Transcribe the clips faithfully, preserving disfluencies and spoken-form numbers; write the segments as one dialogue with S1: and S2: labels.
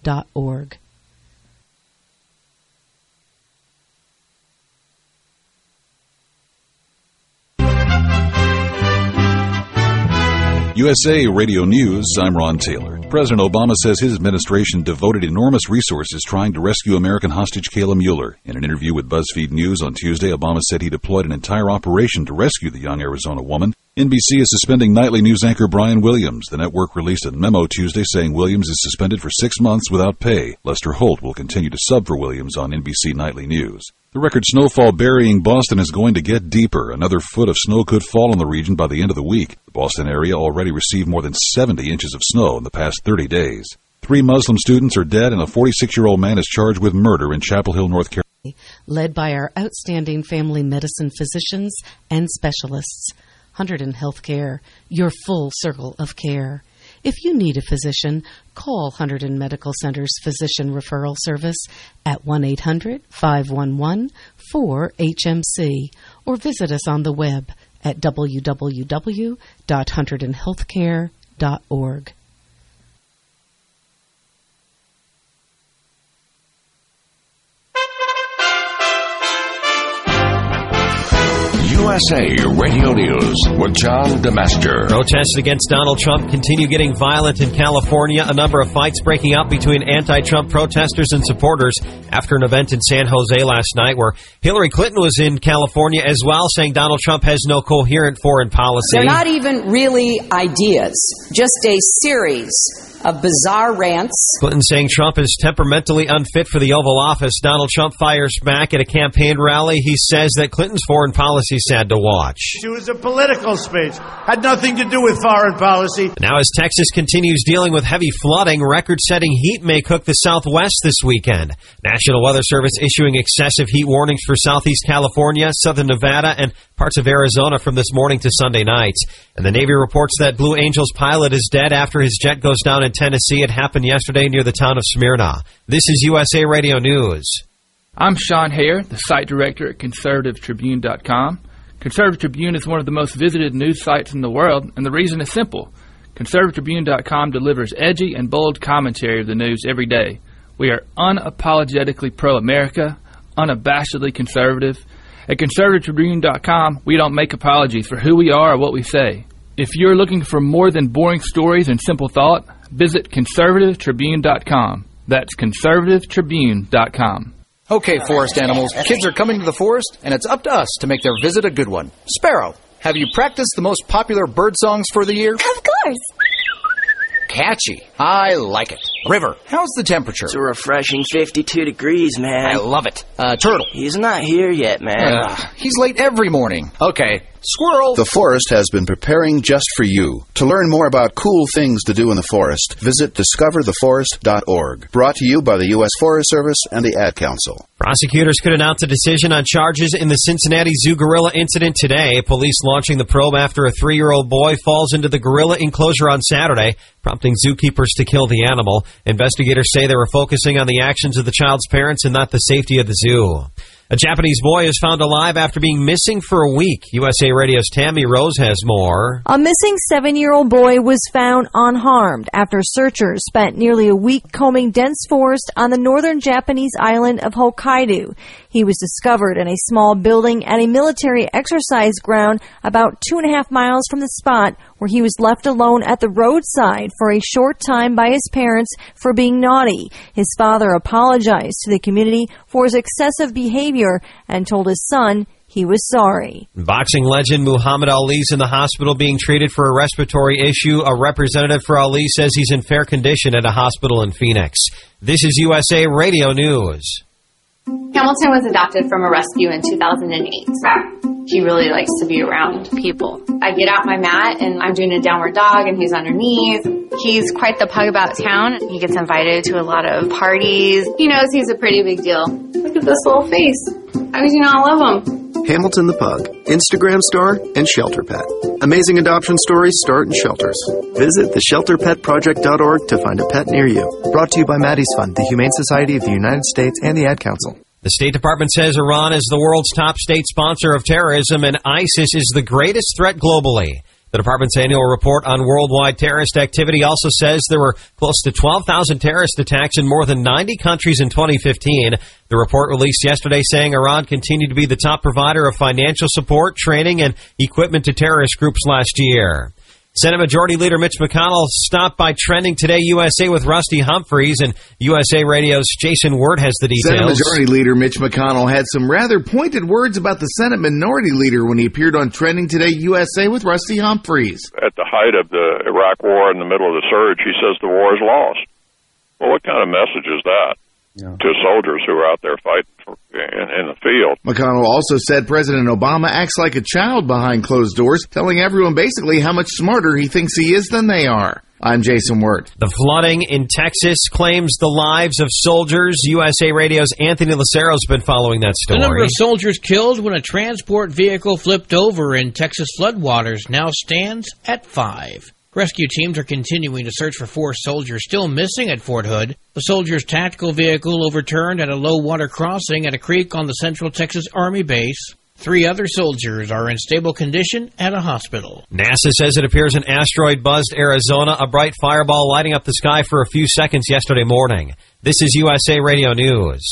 S1: dot org.
S2: U S A Radio News, I'm Ron Taylor. President Obama says his administration devoted enormous resources trying to rescue American hostage Kayla Mueller. In an interview with BuzzFeed News on Tuesday, Obama said he deployed an entire operation to rescue the young Arizona woman. N B C is suspending nightly news anchor Brian Williams. The network released a memo Tuesday saying Williams is suspended for six months without pay. Lester Holt will continue to sub for Williams on N B C Nightly News. The record snowfall burying Boston is going to get deeper. Another foot of snow could fall in the region by the end of the week. The Boston area already received more than seventy inches of snow in the past thirty days. Three Muslim students are dead, and a forty-six-year-old man is charged with murder in Chapel Hill, North Carolina.
S1: Led by our outstanding family medicine physicians and specialists. Hunterdon Healthcare, your full circle of care. If you need a physician, call Hunterdon Medical Center's Physician Referral Service at one eight hundred, five one one, four H M C or visit us on the web at w w w dot hunterdon healthcare dot org.
S3: U S A Radio News with John DeMaster.
S4: Protests against Donald Trump continue getting violent in California. A number of fights breaking out between anti-Trump protesters and supporters after an event in San Jose last night where Hillary Clinton was in California as well, saying Donald Trump has no coherent foreign policy.
S5: They're not even really ideas, just a series of bizarre rants.
S4: Clinton saying Trump is temperamentally unfit for the Oval Office. Donald Trump fires back at a campaign rally. He says that Clinton's foreign policy is sad to watch.
S6: It was a political speech. Had nothing to do with foreign policy.
S4: Now as Texas continues dealing with heavy flooding, record-setting heat may cook the Southwest this weekend. National Weather Service issuing excessive heat warnings for Southeast California, Southern Nevada, and parts of Arizona from this morning to Sunday night. And the Navy reports that Blue Angels pilot is dead after his jet goes down in Tennessee. It happened yesterday near the town of Smyrna. This is U S A Radio News.
S7: I'm Sean Hare, the site director at conservative tribune dot com. Conservative Tribune is one of the most visited news sites in the world, and the reason is simple. conservative tribune dot com delivers edgy and bold commentary of the news every day. We are unapologetically pro-America, unabashedly conservative. At conservative tribune dot com, we don't make apologies for who we are or what we say. If you're looking for more than boring stories and simple thought, visit conservative tribune dot com. That's conservative tribune dot com.
S8: Okay, forest animals, kids are coming to the forest, and it's up to us to make their visit a good one. Sparrow, have you practiced the most popular bird songs for the year?
S9: Of course.
S8: Catchy. I like it. River, how's the temperature?
S10: It's a refreshing fifty-two degrees, man.
S8: I love it. Uh, Turtle.
S10: He's not here yet, man.
S8: Uh, he's late every morning. Okay. Squirrel.
S11: The forest has been preparing just for you. To learn more about cool things to do in the forest, visit discover the forest dot org. Brought to you by the U S Forest Service and the Ad Council.
S4: Prosecutors could announce a decision on charges in the Cincinnati Zoo gorilla incident today. Police launching the probe after a three-year-old boy falls into the gorilla enclosure on Saturday, prompting zookeepers to kill the animal. Investigators say they were focusing on the actions of the child's parents and not the safety of the zoo. A Japanese boy is found alive after being missing for a week. U S A Radio's Tammy Rose has more.
S12: A missing seven-year-old boy was found unharmed after searchers spent nearly a week combing dense forest on the northern Japanese island of Hokkaido. He was discovered in a small building at a military exercise ground about two and a half miles from the spot where he was left alone at the roadside for a short time by his parents for being naughty. His father apologized to the community for his excessive behavior and told his son he was sorry.
S4: Boxing legend Muhammad Ali is in the hospital being treated for a respiratory issue. A representative for Ali says he's in fair condition at a hospital in Phoenix. This is U S A Radio News.
S13: Hamilton was adopted from a rescue in two thousand eight. He really likes to be around people. I get out my mat and I'm doing a downward dog and he's underneath. He's quite the pug about town. He gets invited to a lot of parties. He knows he's a pretty big deal. Look at this little face. How could you not love him?
S14: Hamilton the Pug, Instagram star, and Shelter Pet. Amazing adoption stories start in shelters. Visit the shelter pet project dot org to find a pet near you. Brought to you by Maddie's Fund, the Humane Society of the United States, and the Ad Council.
S4: The State Department says Iran is the world's top state sponsor of terrorism and ISIS is the greatest threat globally. The department's annual report on worldwide terrorist activity also says there were close to twelve thousand terrorist attacks in more than ninety countries in twenty fifteen. The report released yesterday saying Iran continued to be the top provider of financial support, training, and equipment to terrorist groups last year. Senate Majority Leader Mitch McConnell stopped by Trending Today U S A with Rusty Humphreys, and U S A Radio's Jason Word has the details.
S9: Senate Majority Leader Mitch McConnell had some rather pointed words about the Senate Minority Leader when he appeared on Trending Today U S A with Rusty Humphreys.
S15: At the height of the Iraq War, in the middle of the surge, he says the war is lost. Well, what kind of message is that yeah. to soldiers who are out there fighting for, in, in the field?
S9: McConnell also said President Obama acts like a child behind closed doors, telling everyone basically how much smarter he thinks he is than they are. I'm Jason Wirt.
S4: The flooding in Texas claims the lives of soldiers. U S A Radio's Anthony Lacero's been following that story.
S16: The number of soldiers killed when a transport vehicle flipped over in Texas floodwaters now stands at five. Rescue teams are continuing to search for four soldiers still missing at Fort Hood. The soldiers' tactical vehicle overturned at a low-water crossing at a creek on the Central Texas Army base. Three other soldiers are in stable condition at a hospital.
S4: NASA says it appears an asteroid buzzed Arizona, a bright fireball lighting up the sky for a few seconds yesterday morning. This is U S A Radio News.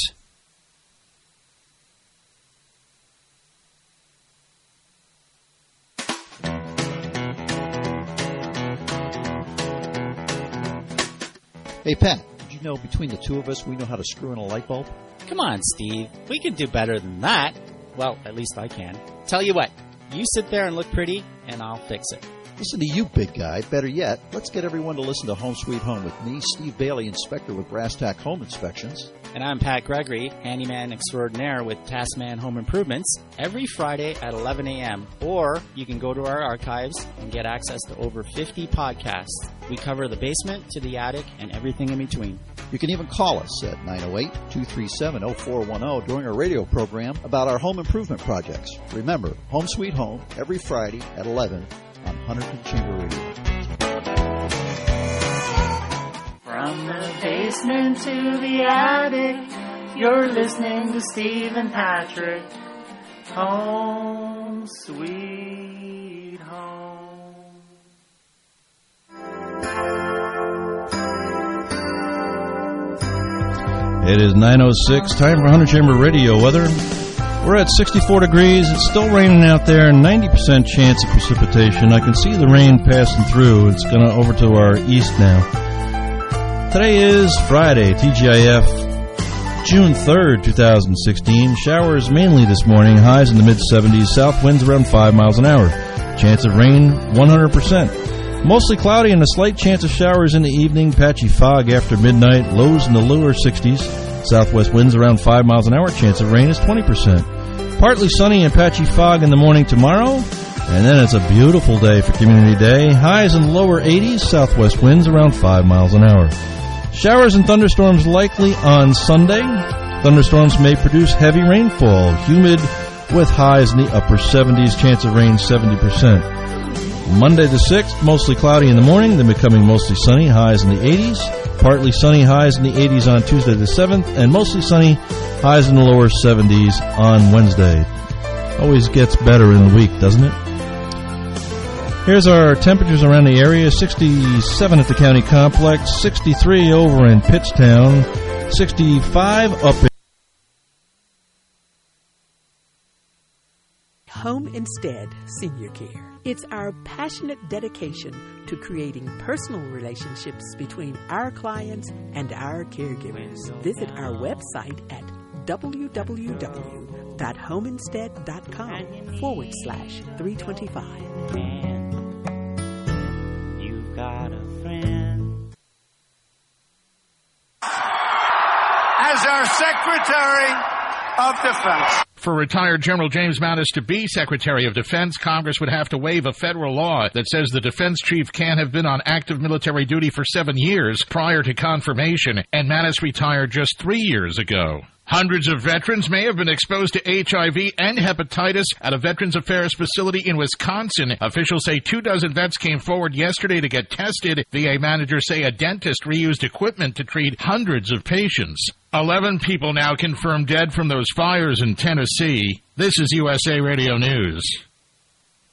S17: Hey, Pat, did you know between the two of us we know how to screw in a light bulb?
S18: Come on, Steve. We can do better than that. Well, at least I can. Tell you what, you sit there and look pretty, and I'll fix it.
S17: Listen to you, big guy. Better yet, let's get everyone to listen to Home Sweet Home with me, Steve Bailey, inspector with Brass Tack Home Inspections.
S18: And I'm Pat Gregory, handyman extraordinaire with Taskman Home Improvements, every Friday at eleven a.m. Or you can go to our archives and get access to over fifty podcasts. We cover the basement to the attic and everything in between.
S17: You can even call us at nine oh eight, two three seven, oh four one oh during our radio program about our home improvement projects. Remember, Home Sweet Home, every Friday at eleven on Hunterton Chamber Radio.
S19: From the basement to the attic, you're listening to Steve and Patrick. Home Sweet Home.
S20: It is nine oh six, time for Hunter Chamber Radio weather. We're at sixty-four degrees. It's still raining out there, ninety percent chance of precipitation. I can see the rain passing through. It's going to over to our east now. Today is Friday, T G I F, June third, two thousand sixteen. Showers mainly this morning, highs in the mid-seventies, south winds around five miles an hour. Chance of rain, one hundred percent. Mostly cloudy and a slight chance of showers in the evening, patchy fog after midnight, lows in the lower sixties. Southwest winds around five miles an hour, chance of rain is twenty percent. Partly sunny and patchy fog in the morning tomorrow, and then it's a beautiful day for Community Day. Highs in the lower eighties, southwest winds around five miles an hour. Showers and thunderstorms likely on Sunday. Thunderstorms may produce heavy rainfall, humid with highs in the upper seventies, chance of rain seventy percent. Monday the sixth, mostly cloudy in the morning, then becoming mostly sunny, highs in the eighties. Partly sunny, highs in the eighties on Tuesday the seventh, and mostly sunny, highs in the lower seventies on Wednesday. Always gets better in the week, doesn't it? Here's our temperatures around the area. sixty-seven at the county complex, sixty-three over in Pittstown, sixty-five up in
S21: Home Instead Senior Care. It's our passionate dedication to creating personal relationships between our clients and our caregivers. Visit our website at www.homeinstead.com forward slash 325.
S19: You've got a friend.
S6: As our Secretary of Defense.
S22: For retired General James Mattis to be Secretary of Defense, Congress would have to waive a federal law that says the defense chief can't have been on active military duty for seven years prior to confirmation, and Mattis retired just three years ago. Hundreds of veterans may have been exposed to H I V and hepatitis at a Veterans Affairs facility in Wisconsin. Officials say two dozen vets came forward yesterday to get tested. V A managers say a dentist reused equipment to treat hundreds of patients. Eleven people now confirmed dead from those fires in Tennessee. This is U S A Radio News.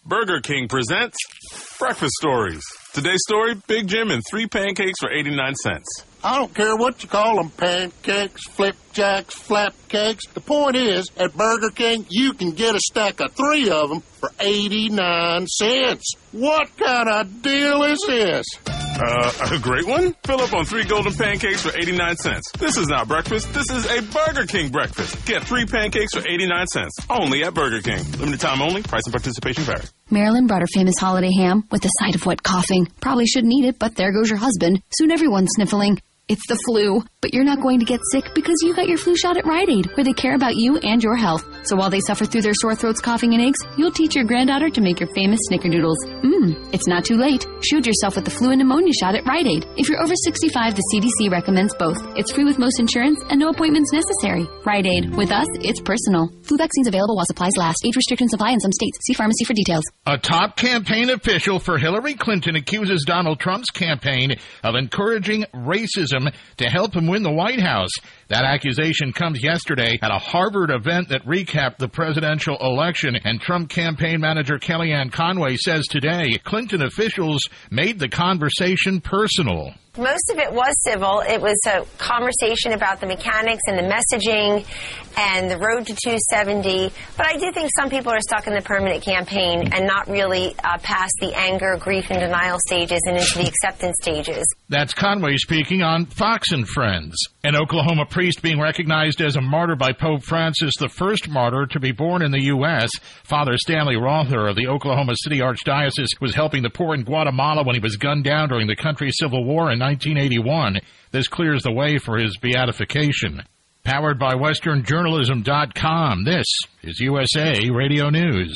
S1: Burger King presents Breakfast Stories. Today's story, Big Jim and three pancakes for eighty-nine cents.
S2: I don't care what you call them, pancakes, flipjacks, flapcakes. The point is, at Burger King, you can get a stack of three of them for eighty-nine cents. What kind of deal is this?
S1: Uh, a great one? Fill up on three golden pancakes for eighty-nine cents. This is not breakfast. This is a Burger King breakfast. Get three pancakes for eighty-nine cents. Only at Burger King. Limited time only. Price and participation vary.
S23: Marilyn brought her famous holiday ham with a side of wet coughing. Probably shouldn't eat it, but there goes your husband. Soon everyone's sniffling. It's the flu, but you're not going to get sick because you got your flu shot at Rite Aid, where they care about you and your health. So while they suffer through their sore throats, coughing, and aches, you'll teach your granddaughter to make your famous snickerdoodles. Mmm, it's not too late. Shield yourself with the flu and pneumonia shot at Rite Aid. If you're over sixty-five, the C D C recommends both. It's free with most insurance and no appointments necessary. Rite Aid. With us, it's personal. Flu vaccines available while supplies last. Age restrictions apply in some states. See pharmacy for details.
S22: A top campaign official for Hillary Clinton accuses Donald Trump's campaign of encouraging racism to help him win the White House. That accusation comes yesterday at a Harvard event that recapped the presidential election, and Trump campaign manager Kellyanne Conway says today Clinton officials made the conversation personal.
S24: Most of it was civil. It was a conversation about the mechanics and the messaging and the road to two seventy. But I do think some people are stuck in the permanent campaign and not really uh, past the anger, grief, and denial stages and into the acceptance stages.
S22: That's Conway speaking on Fox and Friends. An Oklahoma priest being recognized as a martyr by Pope Francis, the first martyr to be born in the U S Father Stanley Rother of the Oklahoma City Archdiocese was helping the poor in Guatemala when he was gunned down during the country's civil war in nineteen eighty-one. This clears the way for his beatification. Powered by Western Journalism dot com, this is U S A Radio News.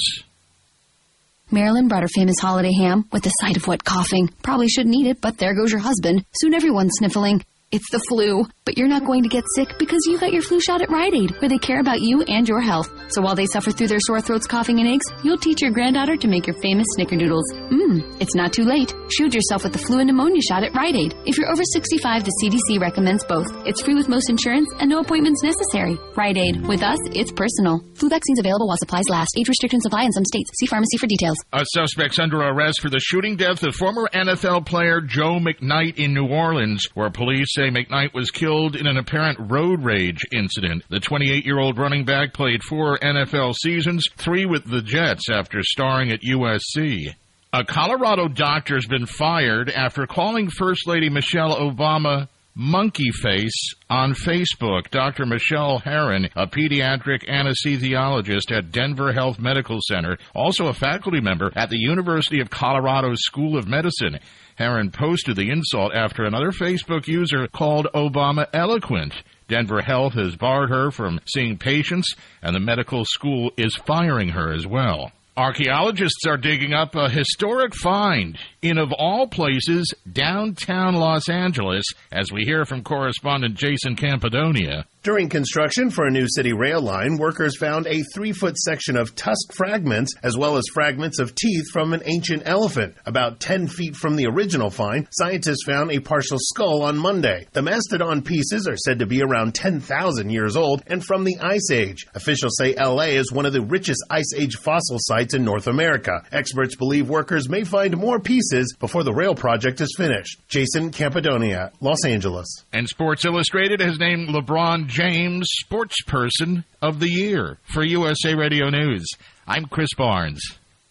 S23: Marilyn brought her famous holiday ham with a side of wet coughing. Probably shouldn't eat it, but there goes your husband. Soon everyone's sniffling. It's the flu, but you're not going to get sick because you got your flu shot at Rite Aid, where they care about you and your health. So while they suffer through their sore throats, coughing, and aches, you'll teach your granddaughter to make your famous snickerdoodles. Mmm, it's not too late. Shield yourself with the flu and pneumonia shot at Rite Aid. If you're over sixty-five, the C D C recommends both. It's free with most insurance and no appointments necessary. Rite Aid. With us, it's personal. Flu vaccines available while supplies last. Age restrictions apply in some states. See pharmacy for details.
S22: A suspect's under arrest for the shooting death of former N F L player Joe McKnight in New Orleans, where police say McKnight was killed in an apparent road rage incident. The twenty-eight-year-old running back played four N F L seasons, three with the Jets after starring at U S C. A Colorado doctor's been fired after calling First Lady Michelle Obama monkey face on Facebook. Doctor Michelle Herron, a pediatric anesthesiologist at Denver Health Medical Center, also a faculty member at the University of Colorado School of Medicine. Herron posted the insult after another Facebook user called Obama eloquent. Denver Health has barred her from seeing patients, and the medical school is firing her as well. Archaeologists are digging up a historic find in, of all places, downtown Los Angeles, as we hear from correspondent Jason Campidonia.
S25: During construction for a new city rail line, workers found a three-foot section of tusk fragments, as well as fragments of teeth from an ancient elephant. About ten feet from the original find, scientists found a partial skull on Monday. The mastodon pieces are said to be around ten thousand years old and from the Ice Age. Officials say L A is one of the richest Ice Age fossil sites in North America. Experts believe workers may find more pieces before the rail project is finished. Jason Campidonia, Los Angeles.
S22: And Sports Illustrated has named LeBron James Sportsperson of the Year. For U S A Radio News, I'm Chris Barnes.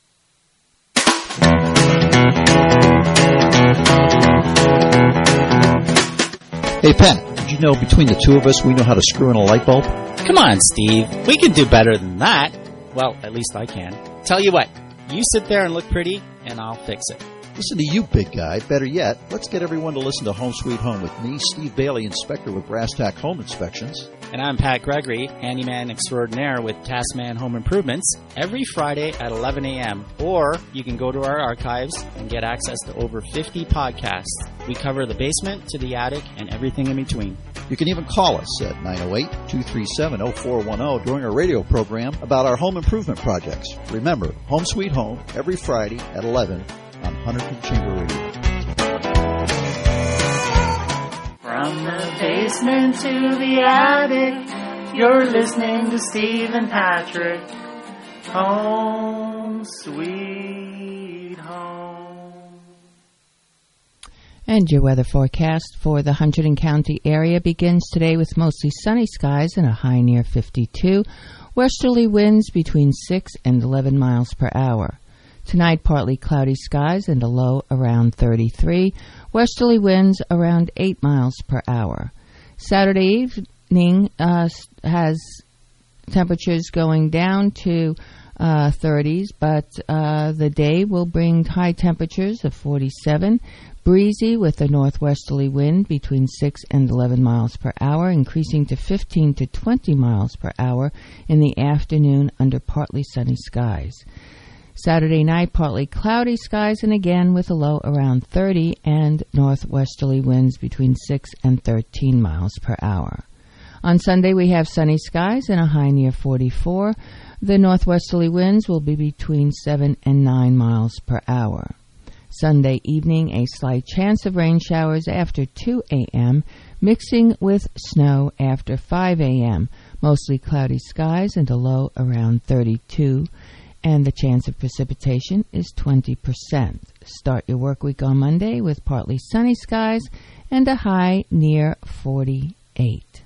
S17: Hey, Penn, did you know between the two of us we know how to screw in a light bulb?
S18: Come on, Steve. We can do better than that. Well, at least I can. Tell you what, you sit there and look pretty, and I'll fix it.
S17: Listen to you, big guy. Better yet, let's get everyone to listen to Home Sweet Home with me, Steve Bailey, inspector with Brass Tack Home Inspections.
S18: And I'm Pat Gregory, handyman extraordinaire with Tasman Home Improvements, every Friday at eleven a.m. Or you can go to our archives and get access to over fifty podcasts. We cover the basement to the attic and everything in between.
S17: You can even call us at nine oh eight, two three seven, oh four one oh during our radio program about our home improvement projects. Remember, Home Sweet Home, every Friday at eleven on Hunterton Chamber Radio.
S19: From the basement to the attic, you're listening to Steve and Patrick. Home Sweet
S3: And your weather forecast for the Hunterdon County area begins today with mostly sunny skies and a high near fifty-two. Westerly winds between six and eleven miles per hour. Tonight, partly cloudy skies and a low around thirty-three. Westerly winds around eight miles per hour. Saturday evening uh, has temperatures going down to uh, thirties, but uh, the day will bring high temperatures of forty-seven. Breezy with a northwesterly wind between six and eleven miles per hour, increasing to fifteen to twenty miles per hour in the afternoon under partly sunny skies. Saturday night, partly cloudy skies and again with a low around thirty and northwesterly winds between six and thirteen miles per hour. On Sunday, we have sunny skies and a high near forty-four. The northwesterly winds will be between seven and nine miles per hour. Sunday evening, a slight chance of rain showers after two a.m., mixing with snow after five a.m. Mostly cloudy skies and a low around thirty-two, and the chance of precipitation is twenty percent. Start your work week on Monday with partly sunny skies and a high near forty-eight.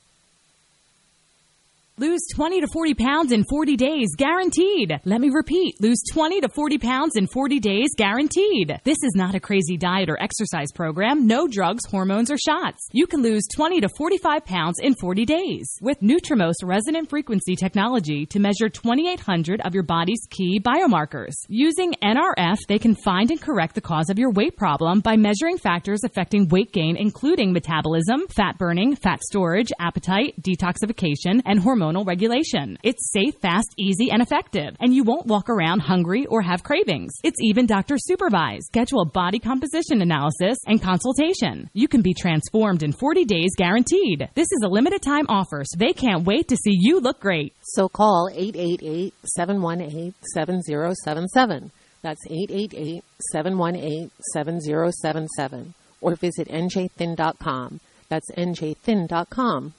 S5: Lose twenty to forty pounds in forty days, guaranteed. Let me repeat. Lose twenty to forty pounds in forty days, guaranteed. This is not a crazy diet or exercise program. No drugs, hormones, or shots. You can lose twenty to forty-five pounds in forty days with Nutrimos resonant frequency technology to measure twenty-eight hundred of your body's key biomarkers. Using N R F, they can find and correct the cause of your weight problem by measuring factors affecting weight gain, including metabolism, fat burning, fat storage, appetite, detoxification, and hormone regulation. It's safe, fast, easy, and effective, and you won't walk around hungry or have cravings. It's even doctor supervised. Schedule a body composition analysis and consultation. You can be transformed in forty days, guaranteed. This is a limited time offer, so they can't wait to see you look great.
S7: So call eight eight eight, seven one eight, seven zero seven seven. That's eight eight eight, seven one eight, seven zero seven seven. Or visit N J thin dot com. That's N J thin dot com.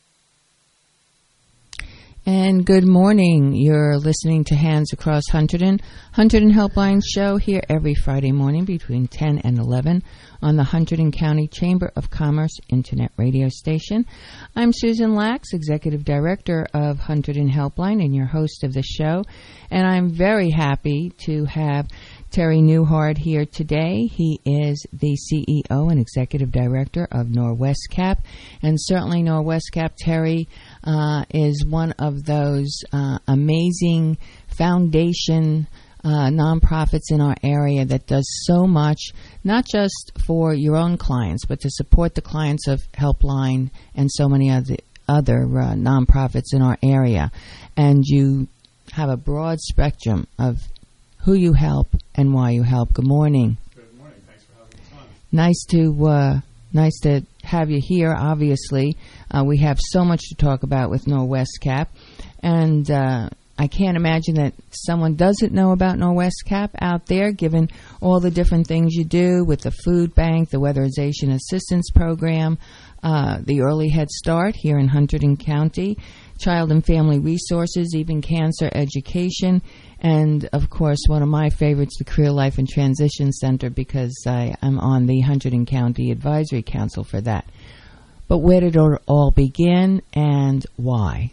S3: And good morning. You're listening to Hands Across Hunterdon, Hunterdon Helpline Show here every Friday morning between ten and eleven on the Hunterdon County Chamber of Commerce Internet radio station. I'm Susan Lax, Executive Director of Hunterdon Helpline and your host of the show. And I'm very happy to have Terry Newhart here today. He is the C E O and Executive Director of Norwestcap. And certainly Norwestcap, Terry, uh, is one of those uh, amazing foundation uh, nonprofits in our area that does so much, not just for your own clients, but to support the clients of Helpline and so many other, other uh, nonprofits in our area. And you have a broad spectrum of who you help and why you help. Good morning.
S8: Good morning. Thanks for having us on.
S3: Nice to uh, nice to have you here. Obviously, uh, we have so much to talk about with Norwestcap, and uh, I can't imagine that someone doesn't know about Norwestcap out there, given all the different things you do with the food bank, the weatherization assistance program, uh, the early Head Start here in Hunterdon County, child and family resources, even cancer education, and, of course, one of my favorites, the Career Life and Transition Center, because I, I'm on the Hunterdon County Advisory Council for that. But where did it all begin and why?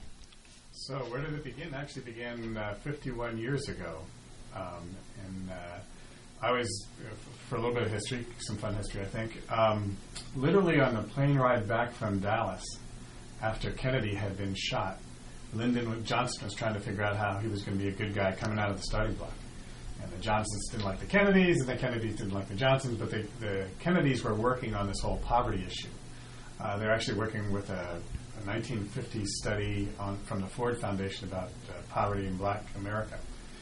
S8: So where did it begin? It actually began uh, fifty-one years ago. Um, and uh, I was, uh, for a little bit of history, some fun history, I think, um, literally on the plane ride back from Dallas after Kennedy had been shot, Lyndon Johnson was trying to figure out how he was going to be a good guy coming out of the starting block. And the Johnsons didn't like the Kennedys, and the Kennedys didn't like the Johnsons, but they, the Kennedys were working on this whole poverty issue. Uh, they're actually working with a, a nineteen fifties study on, from the Ford Foundation about uh, poverty in black America.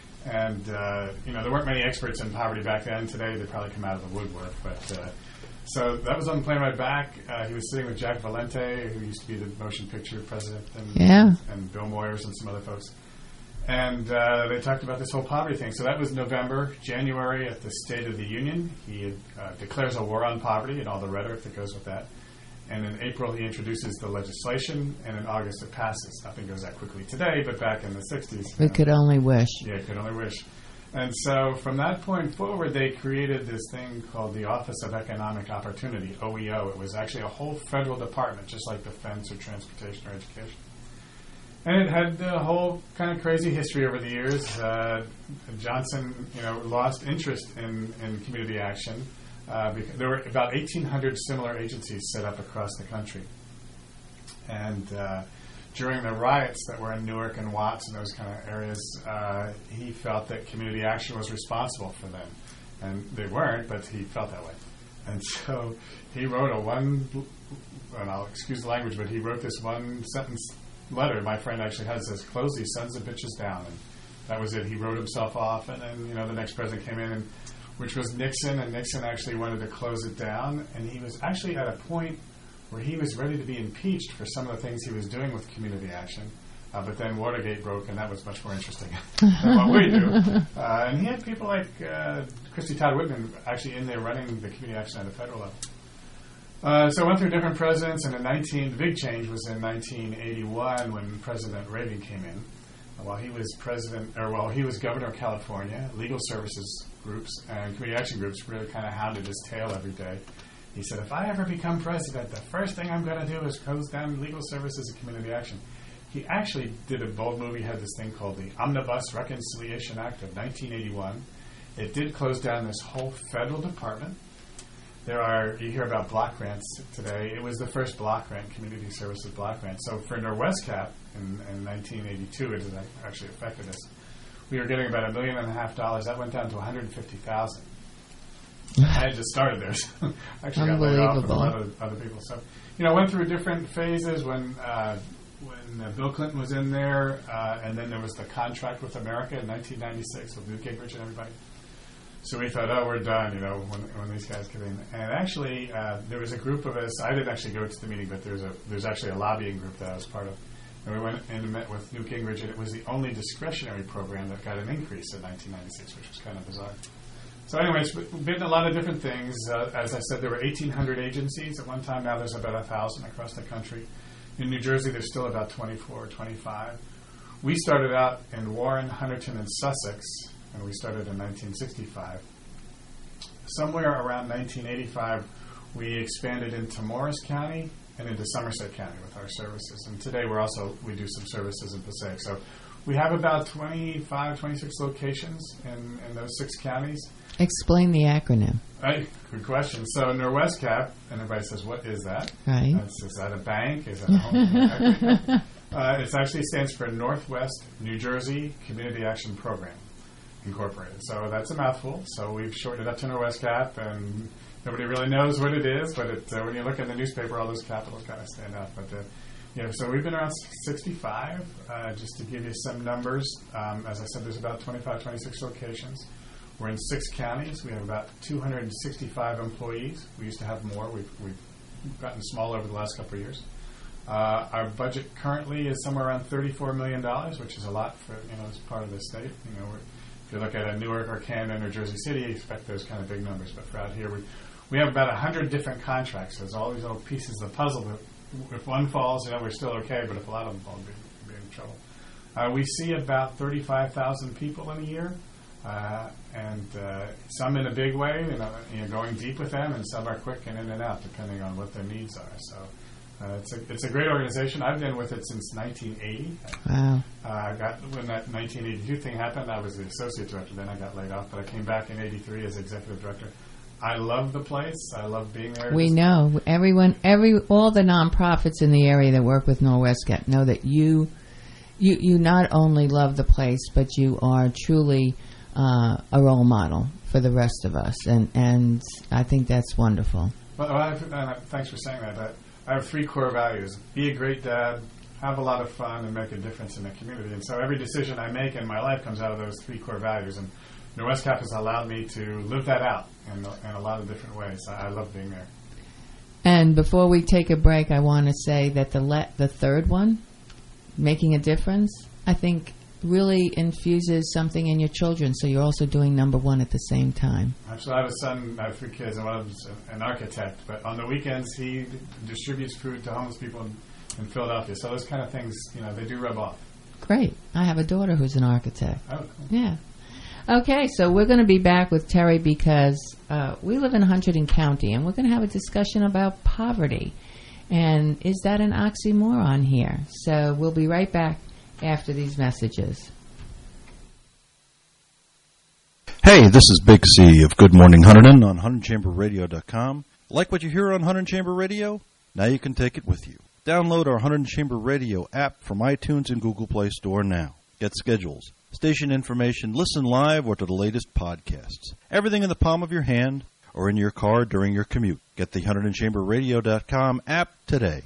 S8: And, uh, you know, there weren't many experts in poverty back then. Today, they probably come out of the woodwork. But uh, so that was on the plane ride back. Uh, he was sitting with Jack Valente, who used to be the motion picture president, and,
S3: yeah.
S8: and Bill Moyers and some other folks. And uh, they talked about this whole poverty thing. So that was November. January, at the State of the Union, he uh, declares a war on poverty and all the rhetoric that goes with that. And in April, he introduces the legislation, and in August, it passes. Nothing goes that quickly today, but back in the sixties.
S3: We know, could only wish.
S8: Yeah, could only wish. And so from that point forward, they created this thing called the Office of Economic Opportunity, O E O. It was actually a whole federal department, just like defense or transportation or education. And it had a whole kind of crazy history over the years. Uh, Johnson, you know, lost interest in, in community action. Uh, because there were about eighteen hundred similar agencies set up across the country. And uh, during the riots that were in Newark and Watts and those kind of areas, uh, he felt that community action was responsible for them. And they weren't, but he felt that way. And so he wrote a one, and I'll excuse the language, but he wrote this one sentence letter. My friend actually has this, close these sons of bitches down. And that was it. He wrote himself off, and then, you know, the next president came in, and which was Nixon, and Nixon actually wanted to close it down. And he was actually at a point where he was ready to be impeached for some of the things he was doing with community action. Uh, but then Watergate broke, and that was much more interesting than what we do. Uh, and he had people like uh, Christy Todd Whitman actually in there running the community action at the federal level. Uh, so I went through different presidents, and in nineteen, the big change was in nineteen eighty-one when President Reagan came in. While he was president, or while he was governor of California, legal services groups and community action groups really kind of hounded his tail every day. He said, if I ever become president, the first thing I'm going to do is close down legal services and community action. He actually did a bold move. He had this thing called the Omnibus Reconciliation Act of nineteen eighty-one. It did close down this whole federal department. There are, you hear about block grants today. It was the first block grant, community services block grant. So for NorWesCap in, in nineteen eighty-two, it actually affected us. We were getting about a million and a half dollars. That went down to one hundred fifty thousand. I had just started there. So actually got laid off with a lot of other people. So, you know, went through different phases when uh, when uh, Bill Clinton was in there, uh, and then there was the contract with America in nineteen ninety-six with Newt Gingrich and everybody. So we thought, oh, we're done, you know, when, when these guys get in. And actually, uh, there was a group of us. I didn't actually go to the meeting, but there was a there's actually a lobbying group that I was part of. And we went and met with Newt Gingrich, and it was the only discretionary program that got an increase in nineteen ninety-six, which was kind of bizarre. So anyways, we've been a lot of different things. Uh, as I said, there were eighteen hundred agencies at one time. Now there's about one thousand across the country. In New Jersey, there's still about twenty-four or twenty-five. We started out in Warren, Hunterdon, and Sussex, and we started in nineteen sixty-five. Somewhere around nineteen eighty-five, we expanded into Morris County and into Somerset County with our services. And today we're also, we do some services in Passaic. So we have about twenty-five, twenty-six locations in, in those six counties.
S3: Explain the acronym.
S8: Right, good question. So NorWesCap, and everybody says, what is that?
S3: Right.
S8: That's, is that a bank? Is that a home? uh, it actually stands for Northwest New Jersey Community Action Program Incorporated. So that's a mouthful. So we've shortened it up to NorWesCap, and nobody really knows what it is, but it, uh, when you look in the newspaper, all those capitals kind of stand out. But uh, yeah, so we've been around sixty-five. Uh, just to give you some numbers, um, as I said, there's about twenty-five, twenty-six locations. We're in six counties. We have about two hundred sixty-five employees. We used to have more. We've, we've gotten smaller over the last couple of years. Uh, our budget currently is somewhere around thirty-four million dollars, which is a lot for, you know, as part of the state. You know, we're, if you look at a Newark or Camden or Jersey City, you expect those kind of big numbers. But for out here, we we have about one hundred different contracts. So there's all these little pieces of the puzzle that if one falls, you know, we're still okay. But if a lot of them fall, we'll be in trouble. Uh, we see about thirty-five thousand people in a year. Uh, and uh, some in a big way, you know, you know, going deep with them, and some are quick and in and out, depending on what their needs are. So uh, it's a it's a great organization. I've been with it since nineteen eighty.
S3: Wow.
S8: Uh, I got when that nineteen eighty-two thing happened. I was the associate director. Then I got laid off, but I came back in eighty-three as executive director. I love the place. I love being there.
S3: We know everyone, every all the nonprofits in the area that work with NorWesCap know that you you you not only love the place, but you are truly Uh, a role model for the rest of us, and, and I think that's wonderful.
S8: Well, I have, uh, thanks for saying that. I, I have three core values: be a great dad, have a lot of fun, and make a difference in the community. And so every decision I make in my life comes out of those three core values. And NorWesCap has allowed me to live that out in, in a lot of different ways. I, I love being there.
S3: And before we take a break, I want to say that the le- the third one, making a difference, I think really infuses something in your children, so you're also doing number one at the same time.
S8: Actually, I have a son, I have three kids, and one of them's an architect, but on the weekends he distributes food to homeless people in, in Philadelphia, so those kind of things, you know, they do rub off.
S3: Great. I have a daughter who's an architect.
S8: Oh, cool.
S3: Yeah. Okay, so we're going to be back with Terry because uh, we live in Hunterdon County, and we're going to have a discussion about poverty. And is that an oxymoron here? So we'll be right back after these messages.
S20: Hey, this is Big C of Good Morning Hunterdon on Hunterdon Chamber Radio dot com. Like what you hear on Hunterdon Chamber Radio? Now you can take it with you. Download our Hunterdon Chamber Radio app from iTunes and Google Play Store now. Get schedules, station information, listen live or to the latest podcasts. Everything in the palm of your hand or in your car during your commute. Get the Hunterdon Chamber Radio dot com app today.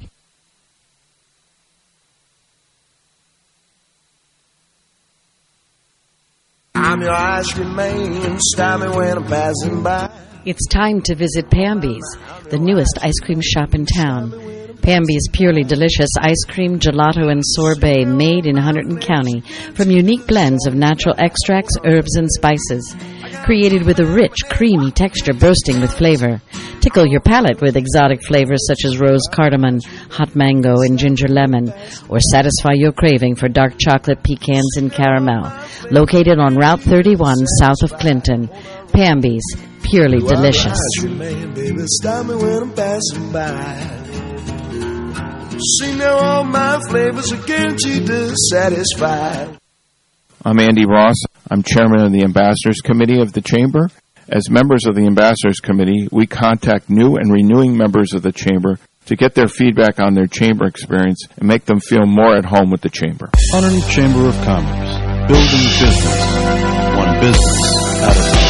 S10: I'm your ice cream man, stop me when I'm passing by.
S11: It's time to visit Pamby's, the newest ice cream shop in town. Pamby's purely delicious ice cream, gelato, and sorbet made in Hunterdon County from unique blends of natural extracts, herbs, and spices. Created with a rich, creamy texture bursting with flavor. Tickle your palate with exotic flavors such as rose cardamom, hot mango, and ginger lemon. Or satisfy your craving for dark chocolate, pecans, and caramel. Located on Route thirty-one south of Clinton. Pamby's, purely delicious.
S10: Man, baby, stop me when I'm passing by. See now all my flavors are guaranteed to satisfy.
S12: I'm Andy Ross. I'm chairman of the Ambassadors Committee of the Chamber. As members of the Ambassadors Committee, we contact new and renewing members of the Chamber to get their feedback on their Chamber experience and make them feel more at home with the Chamber.
S20: Hunterdon Chamber of Commerce. Building business. One business at a time.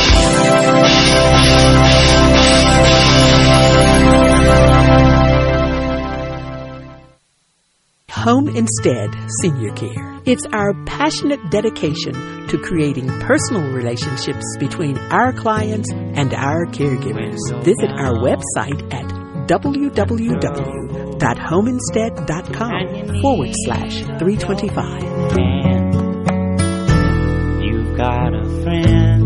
S21: Home Instead Senior Care. It's our passionate dedication to creating personal relationships between our clients and our caregivers. Visit our website at www.homeinstead.com forward slash 325.
S19: You've got a friend.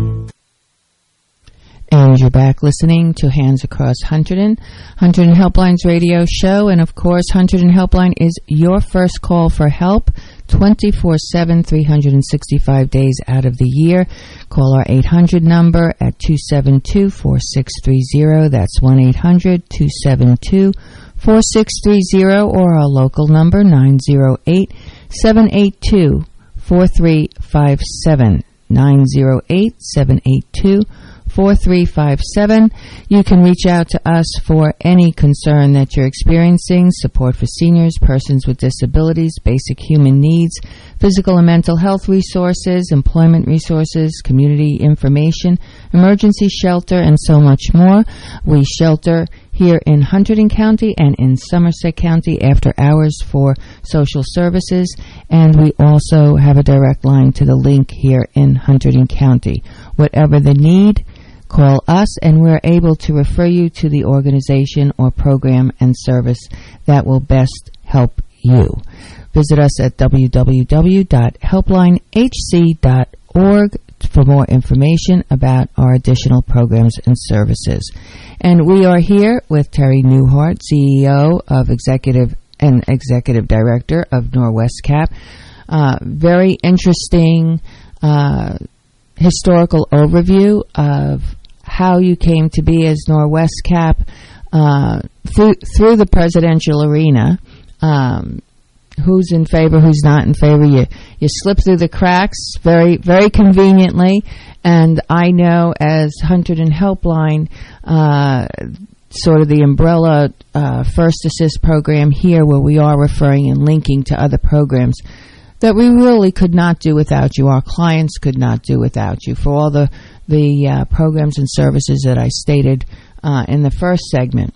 S3: And you're back listening to Hands Across Hunterdon, Hunterdon Helpline's radio show. And, of course, Hunterdon Helpline is your first call for help twenty-four seven, three hundred sixty-five days out of the year. Call our eight hundred number at two seven two, four six three zero. That's one eight hundred, two seven two, four six three zero. Or our local number, nine zero eight, seven eight two, four three five seven. nine zero eight, seven eight two, four three five seven. You can reach out to us for any concern that you're experiencing, support for seniors, persons with disabilities, basic human needs, physical and mental health resources, employment resources, community information, emergency shelter, and so much more. We shelter here in Hunterdon County and in Somerset County after hours for social services, and we also have a direct line to the link here in Hunterdon County. Whatever the need, call us, and we're able to refer you to the organization or program and service that will best help you. Visit us at w w w dot helpline h c dot org for more information about our additional programs and services. And we are here with Terry Newhart, C E O of Executive and Executive Director of Norwestcap. Uh, very interesting uh, historical overview of how you came to be as Norwestcap uh, through, through the presidential arena. Um, who's in favor, who's not in favor. You you slip through the cracks very, very conveniently. And I know as Hunterdon Helpline, uh, sort of the umbrella uh, First Assist program here where we are referring and linking to other programs that we really could not do without you. Our clients could not do without you for all the, the uh, programs and services that I stated uh, in the first segment.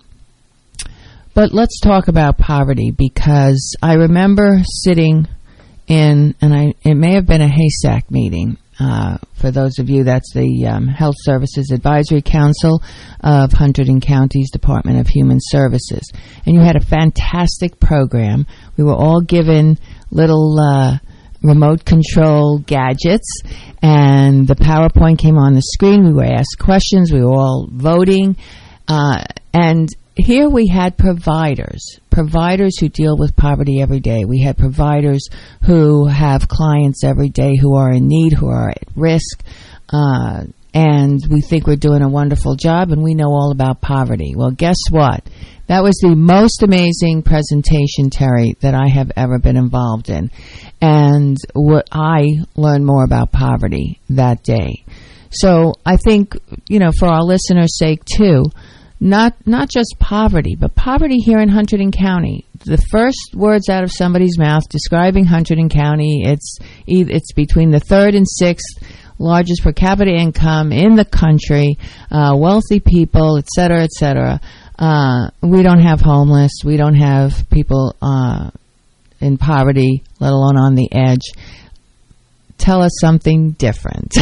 S3: But let's talk about poverty, because I remember sitting in, and I it may have been a HASAC meeting. Uh, for those of you, that's the um, Health Services Advisory Council of Hunterdon County's Department of Human Services. And you had a fantastic program. We were all given little uh, remote control gadgets, and the PowerPoint came on the screen. We were asked questions. We were all voting. Uh, and here we had providers, providers who deal with poverty every day. We had providers who have clients every day who are in need, who are at risk. Uh, and we think we're doing a wonderful job, and we know all about poverty. Well, guess what? That was the most amazing presentation, Terry, that I have ever been involved in. And what I learned more about poverty that day. So I think, you know, for our listeners' sake, too, not not just poverty, but poverty here in Hunterdon County. The first words out of somebody's mouth describing Hunterdon County, it's it's between the third and sixth largest per capita income in the country, uh, wealthy people, et cetera, et cetera. Uh, we don't have homeless. We don't have people uh, in poverty, let alone on the edge. Tell us something different.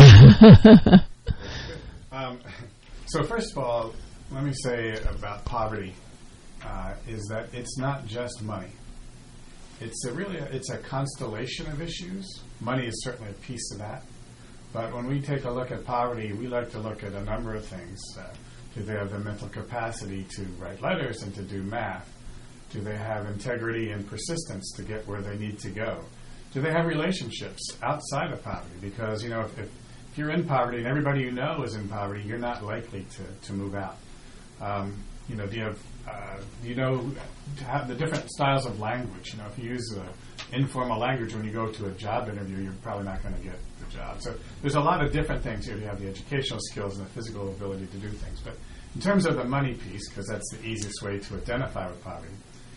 S8: um, so first of all, let me say about poverty uh, is that it's not just money. It's a really a, it's a constellation of issues. Money is certainly a piece of that. But when we take a look at poverty, we like to look at a number of things. Uh, do they have the mental capacity to write letters and to do math? Do they have integrity and persistence to get where they need to go? Do they have relationships outside of poverty? Because, you know, if, if you're in poverty and everybody you know is in poverty, you're not likely to, to move out. Um, you know, do you have, uh, do you know to have the different styles of language? You know, if you use uh, informal language when you go to a job interview, you're probably not going to get the job. So there's a lot of different things here. You have the educational skills and the physical ability to do things. But in terms of the money piece, because that's the easiest way to identify with poverty,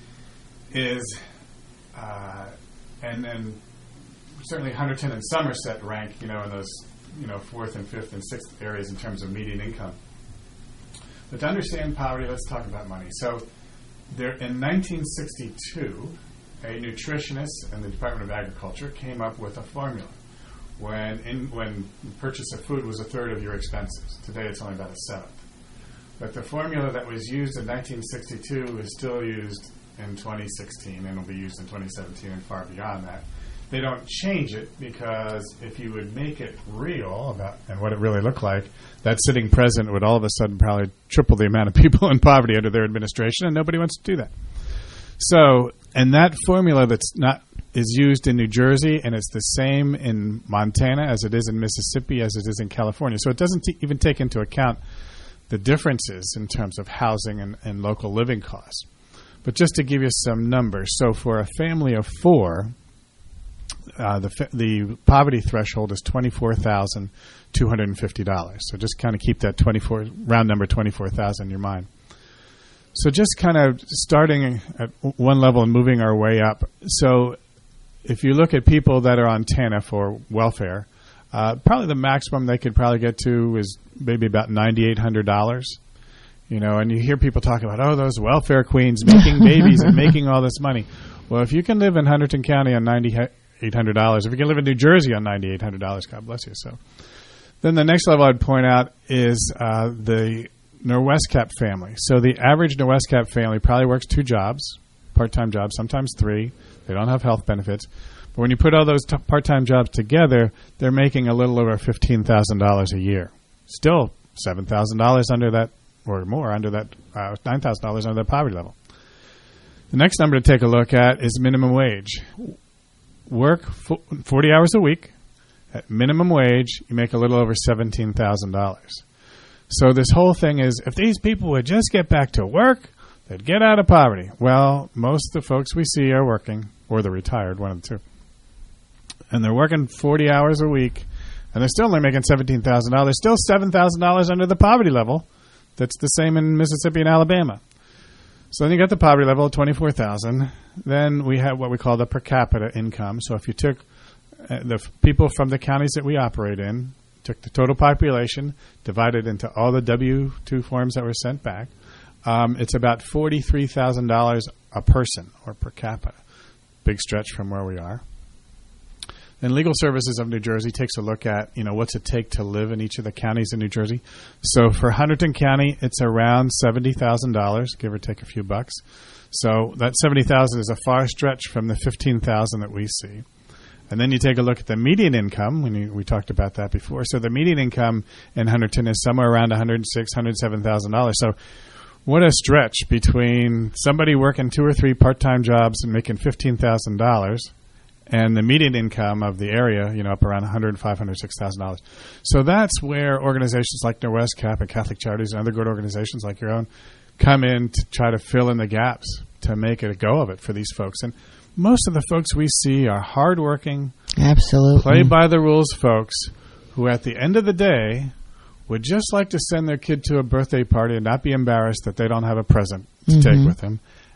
S8: is, uh, and and certainly Hunterdon and Somerset rank, you know, in those, you know, fourth and fifth and sixth areas in terms of median income. But to understand poverty, let's talk about money. So there, in nineteen sixty-two, a nutritionist in the Department of Agriculture came up with a formula. When in, when the purchase of food was a third of your expenses. Today it's only about a seventh. But the formula that was used in nineteen sixty-two is still used in twenty sixteen and will be used in twenty seventeen and far beyond that. They don't change it because if you would make it real about and what it really looked like, that sitting president would all of a sudden probably triple the amount of people in poverty under their administration, and nobody wants to do that. So, and that formula that's not is used in New Jersey, and it's the same in Montana as it is in Mississippi as it is in California. So it doesn't t- even take into account the differences in terms of housing and, and local living costs. But just to give you some numbers, so for a family of four, uh, the fa- the poverty threshold is twenty-four thousand two hundred fifty dollars. So just kind of keep that twenty-four round number twenty-four thousand in your mind. So just kind of starting at one level and moving our way up. So if you look at people that are on TANF or welfare, uh, probably the maximum they could probably get to is maybe about nine thousand eight hundred dollars. You know, and you hear people talk about, oh, those welfare queens making babies and making all this money. Well, if you can live in Hunterdon County on nine thousand eight hundred dollars, if you can live in New Jersey on nine thousand eight hundred dollars, God bless you. So then the next level I'd point out is uh, the Norwestcap family. So the average Norwestcap family probably works two jobs, part-time jobs, sometimes three. They don't have health benefits. But when you put all those t- part-time jobs together, they're making a little over fifteen thousand dollars a year. Still seven thousand dollars under that, or more, under that, uh, nine thousand dollars under the poverty level. The next number to take a look at is minimum wage. Work fo- forty hours a week. At minimum wage, you make a little over seventeen thousand dollars. So this whole thing is, if these people would just get back to work, they'd get out of poverty. Well, most of the folks we see are working, or they're retired, one of the two. And they're working forty hours a week, and they're still only making seventeen thousand dollars. Still seven thousand dollars under the poverty level. That's the same in Mississippi and Alabama. So then you got the poverty level of twenty-four thousand dollars. Then we have what we call the per capita income. So if you took uh, the f- people from the counties that we operate in, took the total population, divided into all the W two forms that were sent back, um, it's about forty-three thousand dollars a person, or per capita. Big stretch from where we are. Then Legal Services of New Jersey takes a look at, you know, what's it take to live in each of the counties in New Jersey. So for Hunterdon County, it's around seventy thousand dollars, give or take a few bucks. So that seventy thousand dollars is a far stretch from the fifteen thousand dollars that we see. And then you take a look at the median income. When you, we talked about that before. So the median income in Hunterdon is somewhere around one hundred six thousand dollars, one hundred seven thousand dollars. So what a stretch between somebody working two or three part-time jobs and making fifteen thousand dollars and the median income of the area, you know, up around one hundred thousand dollars, five hundred thousand dollars, six thousand dollars. So that's where organizations like Norwest Cap and Catholic Charities and other good organizations like your own come in to try to fill in the gaps to make it a go of it for these folks. And most of the folks we see are hardworking,
S3: absolutely
S8: play by the rules folks who at the end of the day would just like to send their kid to a birthday party and not be embarrassed that they don't have a present to
S3: Mm-hmm.
S8: take with them,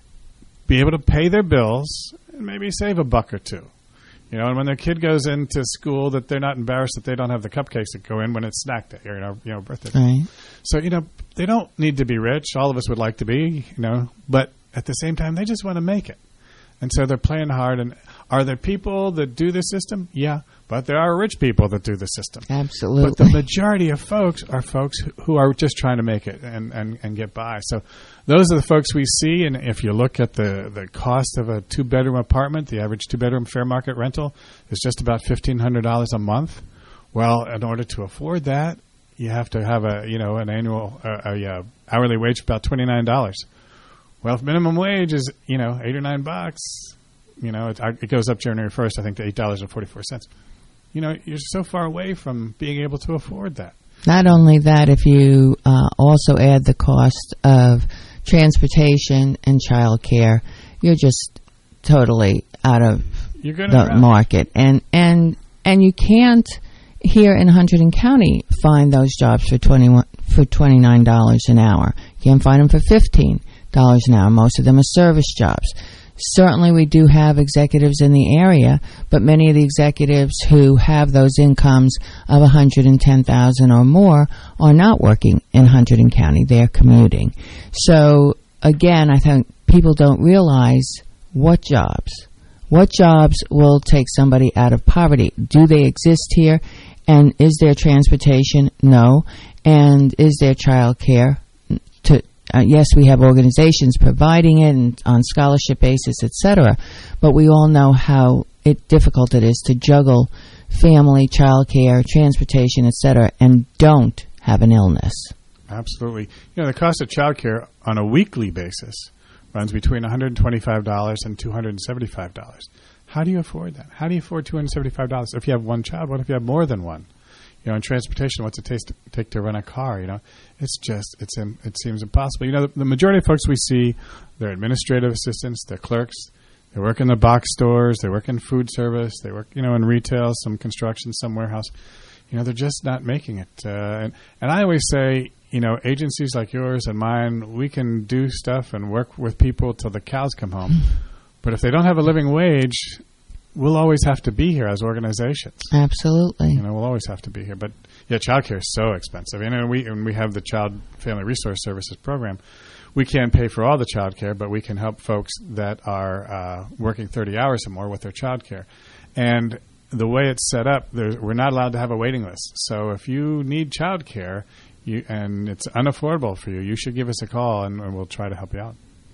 S8: be able to pay their bills, and maybe save a buck or two. You know, and when their kid goes into school, that they're not embarrassed that they don't have the cupcakes that go in when it's snack day or, you know, you know birthday day.
S3: Right.
S8: So, you know, they don't need to be rich. All of us would like to be, you know, but at the same time, they just want to make it. And so they're playing hard. And are there people that do the system? Yeah. But there are rich people that do the system.
S3: Absolutely.
S8: But the majority of folks are folks who are just trying to make it and, and, and get by. So those are the folks we see. And if you look at the, the cost of a two-bedroom apartment, the average two-bedroom fair market rental is just about fifteen hundred dollars a month. Well, in order to afford that, you have to have a, you know, an annual uh, a, a hourly wage of about twenty-nine dollars. Well, if minimum wage is, you know, eight or nine bucks, you know, it, it goes up January first, I think, to eight dollars and forty-four cents. You know, you're so far away from being able to afford that.
S3: Not only that, if you uh, also add the cost of transportation and child care, you're just totally out of
S8: You're gonna
S3: the
S8: drown.
S3: market. And, and, and you can't, here in Hunterdon County, find those jobs for twenty-one for twenty-nine dollars an hour. You can't find them for fifteen dollars an hour. Most of them are service jobs. Certainly we do have executives in the area, but many of the executives who have those incomes of one hundred ten thousand dollars or more are not working in Hunterdon County. They're commuting. So, again, I think people don't realize what jobs. What jobs will take somebody out of poverty? Do they exist here? And is there transportation? No. And is there child care? To Uh, yes, we have organizations providing it and on scholarship basis, et cetera, but we all know how it, difficult it is to juggle family, child care, transportation, et cetera, and don't have an illness.
S8: Absolutely. You know, the cost of child care on a weekly basis runs between one hundred twenty-five dollars and two hundred seventy-five dollars. How do you afford that? How do you afford two hundred seventy-five dollars? If you have one child, what if you have more than one? You know, in transportation, what's it take to, take to run a car? You know, it's just, it's it seems impossible. You know, the, the majority of folks we see, they're administrative assistants, they're clerks, they work in the box stores, they work in food service, they work, you know, in retail, some construction, some warehouse. You know, they're just not making it. Uh, and, and I always say, you know, agencies like yours and mine, we can do stuff and work with people till the cows come home. But if they don't have a living wage, we'll always have to be here as organizations.
S3: Absolutely.
S8: You know, we'll always have to be here. But, yeah, child care is so expensive. You know, we, and we have the Child Family Resource Services program. We can't pay for all the child care, but we can help folks that are uh, working thirty hours or more with their child care. And the way it's set up, we're not allowed to have a waiting list. So if you need child care you, and it's unaffordable for you, you should give us a call, and, and we'll try to help you out.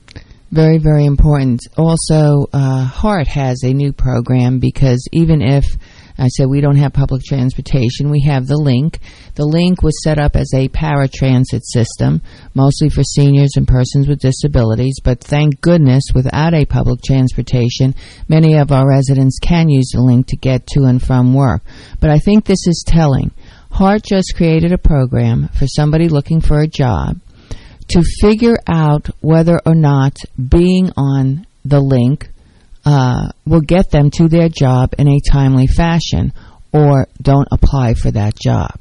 S3: Very, very important. Also, uh, HART has a new program because even if I said we don't have public transportation, we have the Link. The Link was set up as a paratransit system, mostly for seniors and persons with disabilities, but thank goodness without a public transportation, many of our residents can use the Link to get to and from work. But I think this is telling. HART just created a program for somebody looking for a job to figure out whether or not being on the Link uh, will get them to their job in a timely fashion, or don't apply for that job.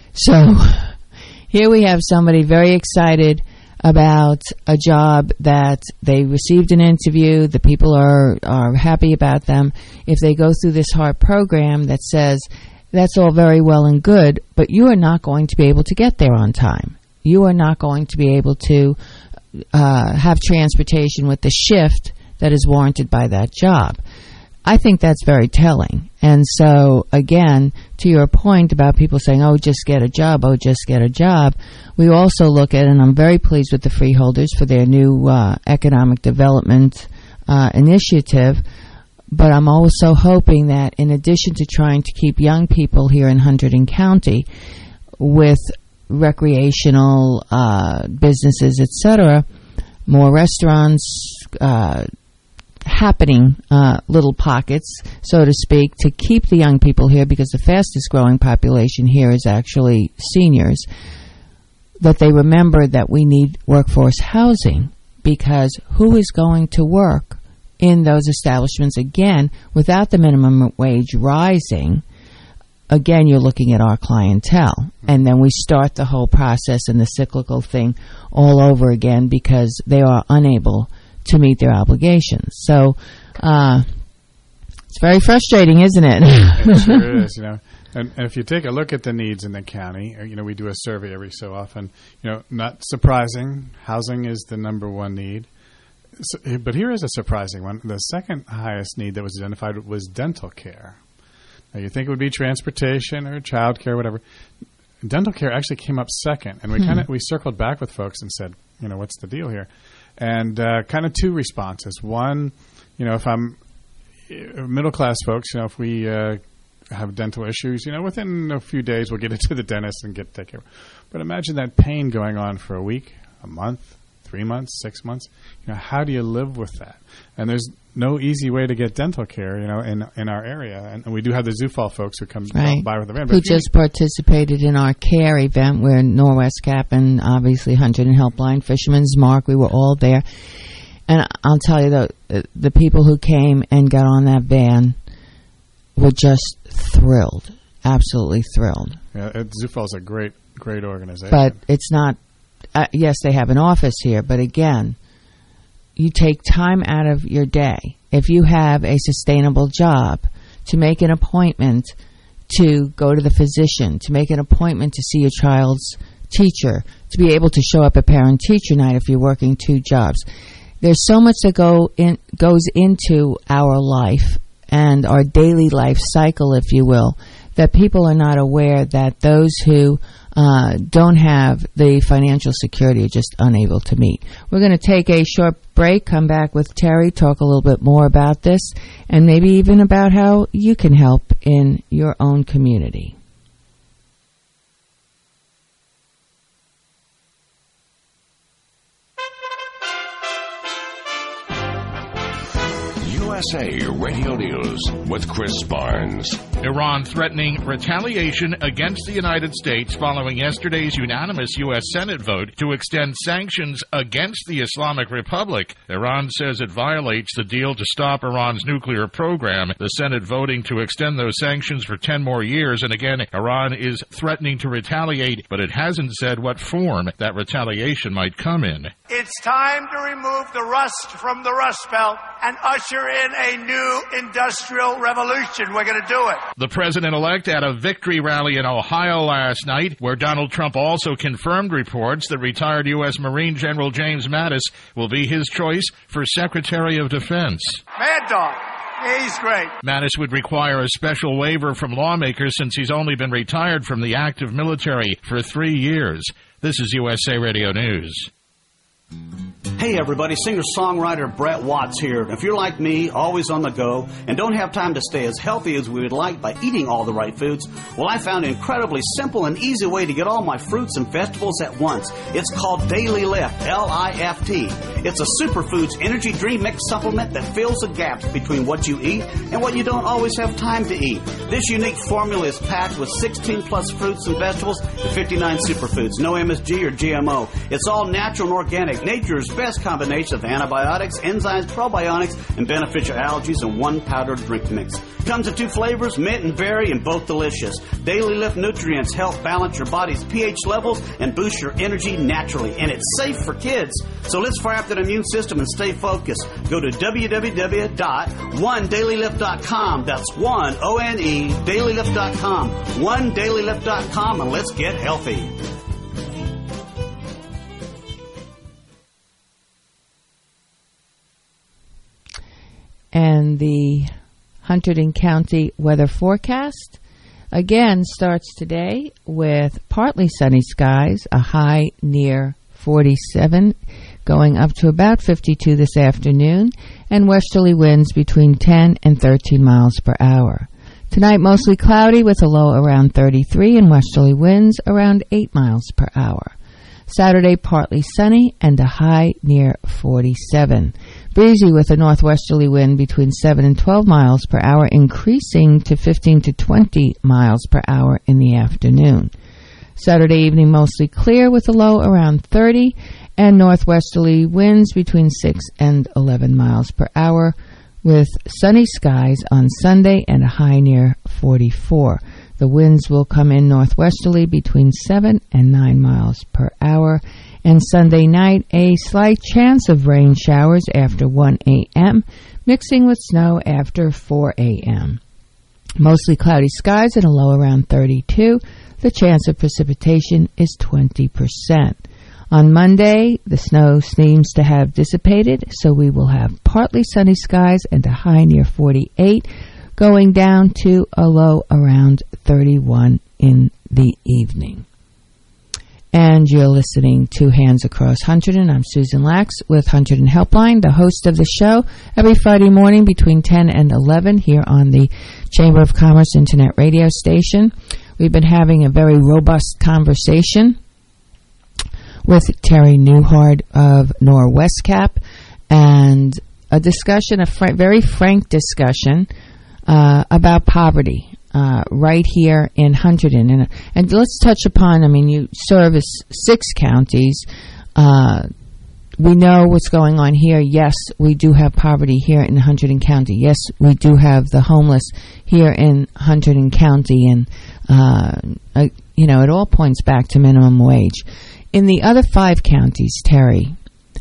S3: So here we have somebody very excited about a job that they received an interview, the people are, are happy about them. If they go through this HART program that says, that's all very well and good, but you are not going to be able to get there on time. You are not going to be able to uh, have transportation with the shift that is warranted by that job. I think that's very telling. And so, again, to your point about people saying, oh, just get a job, oh, just get a job, we also look at, and I'm very pleased with the Freeholders for their new uh, economic development uh, initiative, but I'm also hoping that in addition to trying to keep young people here in Hunterdon County with recreational uh, businesses, et cetera, more restaurants, uh, happening uh, little pockets, so to speak, to keep the young people here, because the fastest growing population here is actually seniors, that they remember that we need workforce housing, because who is going to work in those establishments again without the minimum wage rising? Again, you're looking at our clientele, and then we start the whole process and the cyclical thing all over again because they are unable to meet their obligations. So uh, it's very frustrating, isn't it?
S8: It sure is, you know. And, and if you take a look at the needs in the county, you know, we do a survey every so often. You know, not surprising, housing is the number one need. So, but here is a surprising one. The second highest need that was identified was dental care. Now, you think it would be transportation or child care, whatever. Dental care actually came up second, and we hmm. kind of we circled back with folks and said, you know, what's the deal here? And uh, kind of two responses. One, you know, if I'm middle class folks, you know, if we uh, have dental issues, you know, within a few days we'll get into the dentist and get take care. But imagine that pain going on for a week, a month, three months, six months. You know, how do you live with that? And there's no easy way to get dental care, you know, in in our area. And, and we do have the Zufall folks who come
S3: right.
S8: by with the van.
S3: Who just participated in our CARE event where Norwest Cap and obviously Hunter and Helpline, Fisherman's Mark, we were all there. And I'll tell you, the, the people who came and got on that van were just thrilled, absolutely thrilled.
S8: Yeah, Zufall's a great, great organization.
S3: But it's not, uh, yes, they have an office here, but again, you take time out of your day, if you have a sustainable job, to make an appointment to go to the physician, to make an appointment to see your child's teacher, to be able to show up at parent-teacher night if you're working two jobs. There's so much that go in, goes into our life and our daily life cycle, if you will, that people are not aware that those who uh, don't have the financial security are just unable to meet. We're going to take a short break, come back with Terry, talk a little bit more about this, and maybe even about how you can help in your own community.
S9: U S A Radio News with Chris Barnes.
S22: Iran threatening retaliation against the United States following yesterday's unanimous U S Senate vote to extend sanctions against the Islamic Republic. Iran says it violates the deal to stop Iran's nuclear program. The Senate voting to extend those sanctions for ten more years, and again, Iran is threatening to retaliate, but it hasn't said what form that retaliation might come in.
S6: It's time to remove the rust from the Rust Belt and usher in a new industrial revolution. We're going to do it.
S22: The president-elect at a victory rally in Ohio last night, where Donald Trump also confirmed reports that retired U S Marine General James Mattis will be his choice for Secretary of Defense.
S6: Mad Dog. He's great.
S22: Mattis would require a special waiver from lawmakers since he's only been retired from the active military for three years. This is U S A Radio News.
S13: Hey everybody, singer-songwriter Brett Watts here. If you're like me, always on the go, and don't have time to stay as healthy as we would like by eating all the right foods, well, I found an incredibly simple and easy way to get all my fruits and vegetables at once. It's called Daily Lift, L I F T. It's a superfoods energy drink mix supplement that fills the gaps between what you eat and what you don't always have time to eat. This unique formula is packed with sixteen plus fruits and vegetables and fifty-nine superfoods. No M S G or G M O. It's all natural and organic. Nature's best combination of antibiotics, enzymes, probiotics, and beneficial algaes in one powdered drink mix. Comes in two flavors, mint and berry, and both delicious. Daily Lift nutrients help balance your body's pH levels and boost your energy naturally. And it's safe for kids. So let's fire up that immune system and stay focused. Go to w w w dot one daily lift dot com. That's one, O N E, daily lift dot com. one daily lift dot com, and let's get healthy.
S3: And the Hunterdon County weather forecast again starts today with partly sunny skies, a high near forty-seven, going up to about fifty-two this afternoon, and westerly winds between ten and thirteen miles per hour. Tonight mostly cloudy with a low around thirty-three and westerly winds around eight miles per hour. Saturday partly sunny and a high near forty-seven. Breezy with a northwesterly wind between seven and twelve miles per hour, increasing to fifteen to twenty miles per hour in the afternoon. Saturday evening mostly clear with a low around thirty and northwesterly winds between six and eleven miles per hour with sunny skies on Sunday and a high near forty-four. The winds will come in northwesterly between seven and nine miles per hour. And Sunday night, a slight chance of rain showers after one a.m., mixing with snow after four a.m. Mostly cloudy skies and a low around thirty-two. The chance of precipitation is twenty percent. On Monday, the snow seems to have dissipated, so we will have partly sunny skies and a high near forty-eight, going down to a low around thirty-one in the evening. And you're listening to Hands Across Hunterdon. I'm Susan Lax with Hunterdon Helpline, the host of the show, every Friday morning between ten and eleven here on the Chamber of Commerce Internet radio station. We've been having a very robust conversation with Terry Newhart of Norwestcap, and a discussion, a fr- very frank discussion uh, about poverty. Uh, right here in Hunterdon. And, and let's touch upon, I mean, you service six counties. Uh, we know what's going on here. Yes, we do have poverty here in Hunterdon County. Yes, we do have the homeless here in Hunterdon County. And, uh, uh, you know, it all points back to minimum wage. In the other five counties, Terry,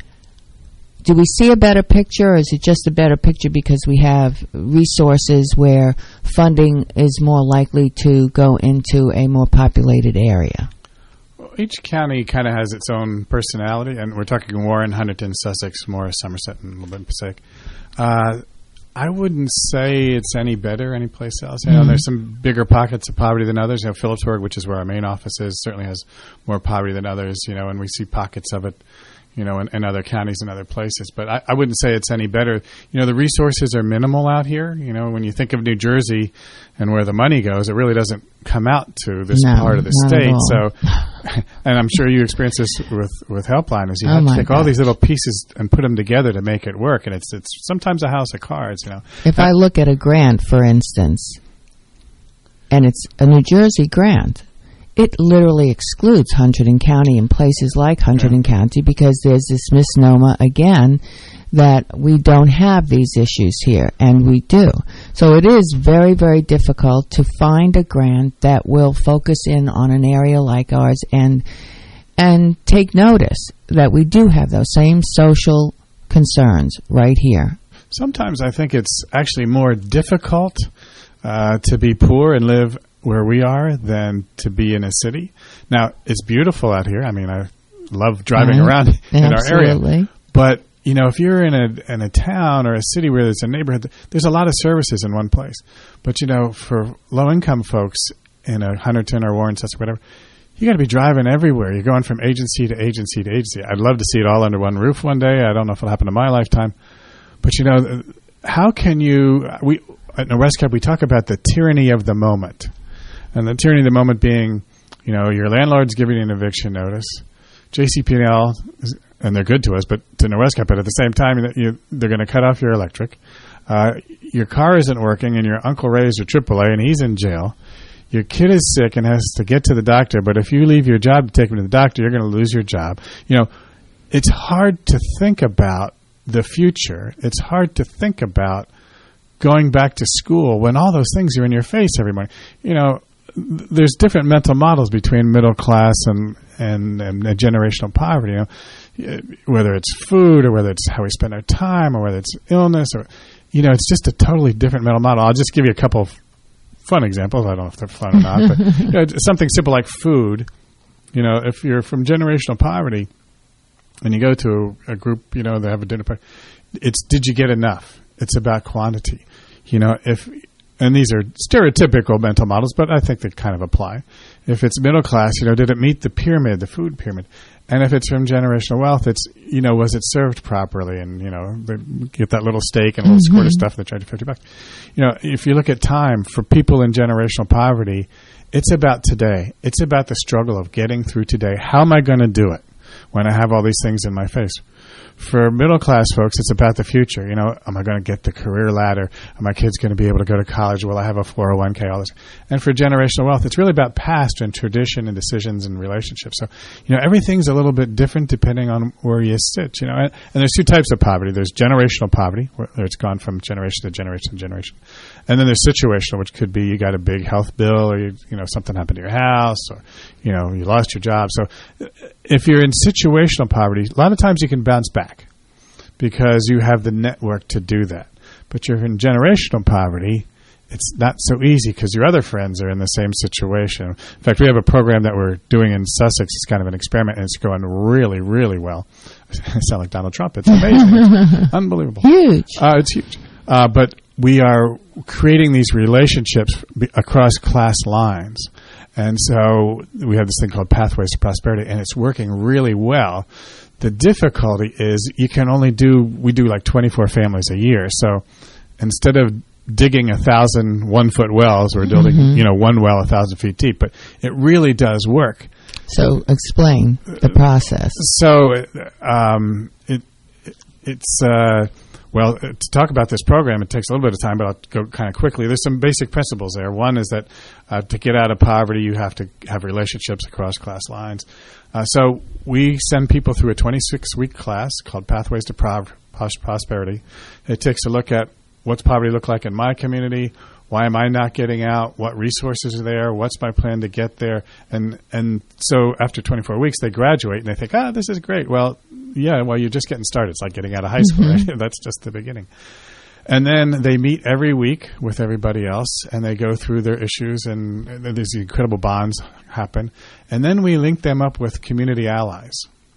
S3: do we see a better picture, or is it just a better picture because we have resources where funding is more likely to go into a more populated area?
S8: Well, each county kind of has its own personality, and we're talking Warren, Hunterdon, Sussex, Morris, Somerset, and a little bit in Passaic. Uh, I wouldn't say it's any better any place else. You know, mm-hmm. There's some bigger pockets of poverty than others. You know, Phillipsburg, which is where our main office is, certainly has more poverty than others, you know, and we see pockets of it, you know, in, in other counties and other places. But I, I wouldn't say it's any better. You know, the resources are minimal out here. You know, when you think of New Jersey and where the money goes, it really doesn't come out to this
S3: no,
S8: part of the state. So, and I'm sure you experience this with, with Helpline, is you
S3: oh
S8: have to take
S3: gosh.
S8: all these little pieces and put them together to make it work. And it's, it's sometimes a house of cards, you know.
S3: If I look at a grant, for instance, and it's a New Jersey grant, it literally excludes Hunterdon County and places like Hunterdon yeah. County because there's this misnomer, again, that we don't have these issues here, and we do. So it is very, very difficult to find a grant that will focus in on an area like ours and and take notice that we do have those same social concerns right here.
S8: Sometimes I think it's actually more difficult uh, to be poor and live where we are than to be in a city. Now, it's beautiful out here. I mean, I love driving
S3: right.
S8: around in
S3: Absolutely.
S8: our area. But, you know, if you're in a in a town or a city where there's a neighborhood, there's a lot of services in one place. But, you know, for low-income folks in a Hunterdon or Warren, Sussex, whatever, you got to be driving everywhere. You're going from agency to agency to agency. I'd love to see it all under one roof one day. I don't know if it'll happen in my lifetime. But, you know, how can you – we at Norwestcap, we talk about the tyranny of the moment. And the tyranny of the moment being, you know, your landlord's giving you an eviction notice. J C P L, and they're good to us, but to Norwestcap, but at the same time, you, they're going to cut off your electric. Uh, your car isn't working, and your Uncle Ray's your triple A, and he's in jail. Your kid is sick and has to get to the doctor, but if you leave your job to take him to the doctor, you're going to lose your job. You know, it's hard to think about the future. It's hard to think about going back to school when all those things are in your face every morning. You know, there's different mental models between middle class and, and, and generational poverty, you know, whether it's food or whether it's how we spend our time or whether it's illness or, you know, it's just a totally different mental model. I'll just give you a couple of fun examples. I don't know if they're fun or not, but you know, something simple like food. You know, if you're from generational poverty and you go to a, a group, you know, they have a dinner party, it's did you get enough? It's about quantity. You know, if and these are stereotypical mental models, but I think they kind of apply. If it's middle class, you know, did it meet the pyramid, the food pyramid? And if it's from generational wealth, it's, you know, was it served properly? And, you know, they get that little steak and a little mm-hmm. squirt of stuff they charge you fifty bucks. You know, if you look at time, for people in generational poverty, it's about today. It's about the struggle of getting through today. How am I going to do it when I have all these things in my face? For middle-class folks, it's about the future. You know, am I going to get the career ladder? Are my kids going to be able to go to college? Will I have a four oh one k? All this. And for generational wealth, it's really about past and tradition and decisions and relationships. So, you know, everything's a little bit different depending on where you sit, you know. And, and there's two types of poverty. There's generational poverty, where it's gone from generation to generation to generation. And then there's situational, which could be you got a big health bill, or, you, you know, something happened to your house, or, you know, you lost your job. So if you're in situational poverty, a lot of times you can bounce back because you have the network to do that. But you're in generational poverty, it's not so easy because your other friends are in the same situation. In fact, we have a program that we're doing in Sussex. It's kind of an experiment, and it's going really, really well. I sound like Donald Trump. It's amazing. It's unbelievable.
S3: Huge.
S8: Uh, it's huge. Uh, but we are creating these relationships be- across class lines. And so we have this thing called Pathways to Prosperity, and it's working really well. The difficulty is you can only do, we do like twenty-four families a year. So instead of digging a thousand one-foot wells, we're building, mm-hmm. you know, one well a thousand feet deep. But it really does work.
S3: So explain the process.
S8: So um, it, it it's... Uh, Well, to talk about this program, it takes a little bit of time, but I'll go kind of quickly. There's some basic principles there. One is that uh, to get out of poverty, you have to have relationships across class lines. Uh, so we send people through a twenty-six week class called Pathways to Pro- Prosperity. It takes a look at what's poverty look like in my community, why am I not getting out, what resources are there, what's my plan to get there. And and so after twenty-four weeks, they graduate, and they think, ah, this is great. Well, yeah, well, you're just getting started. It's like getting out of high school, mm-hmm. right? That's just the beginning. And then they meet every week with everybody else, and they go through their issues, and, and these incredible bonds happen. And then we link them up with community allies,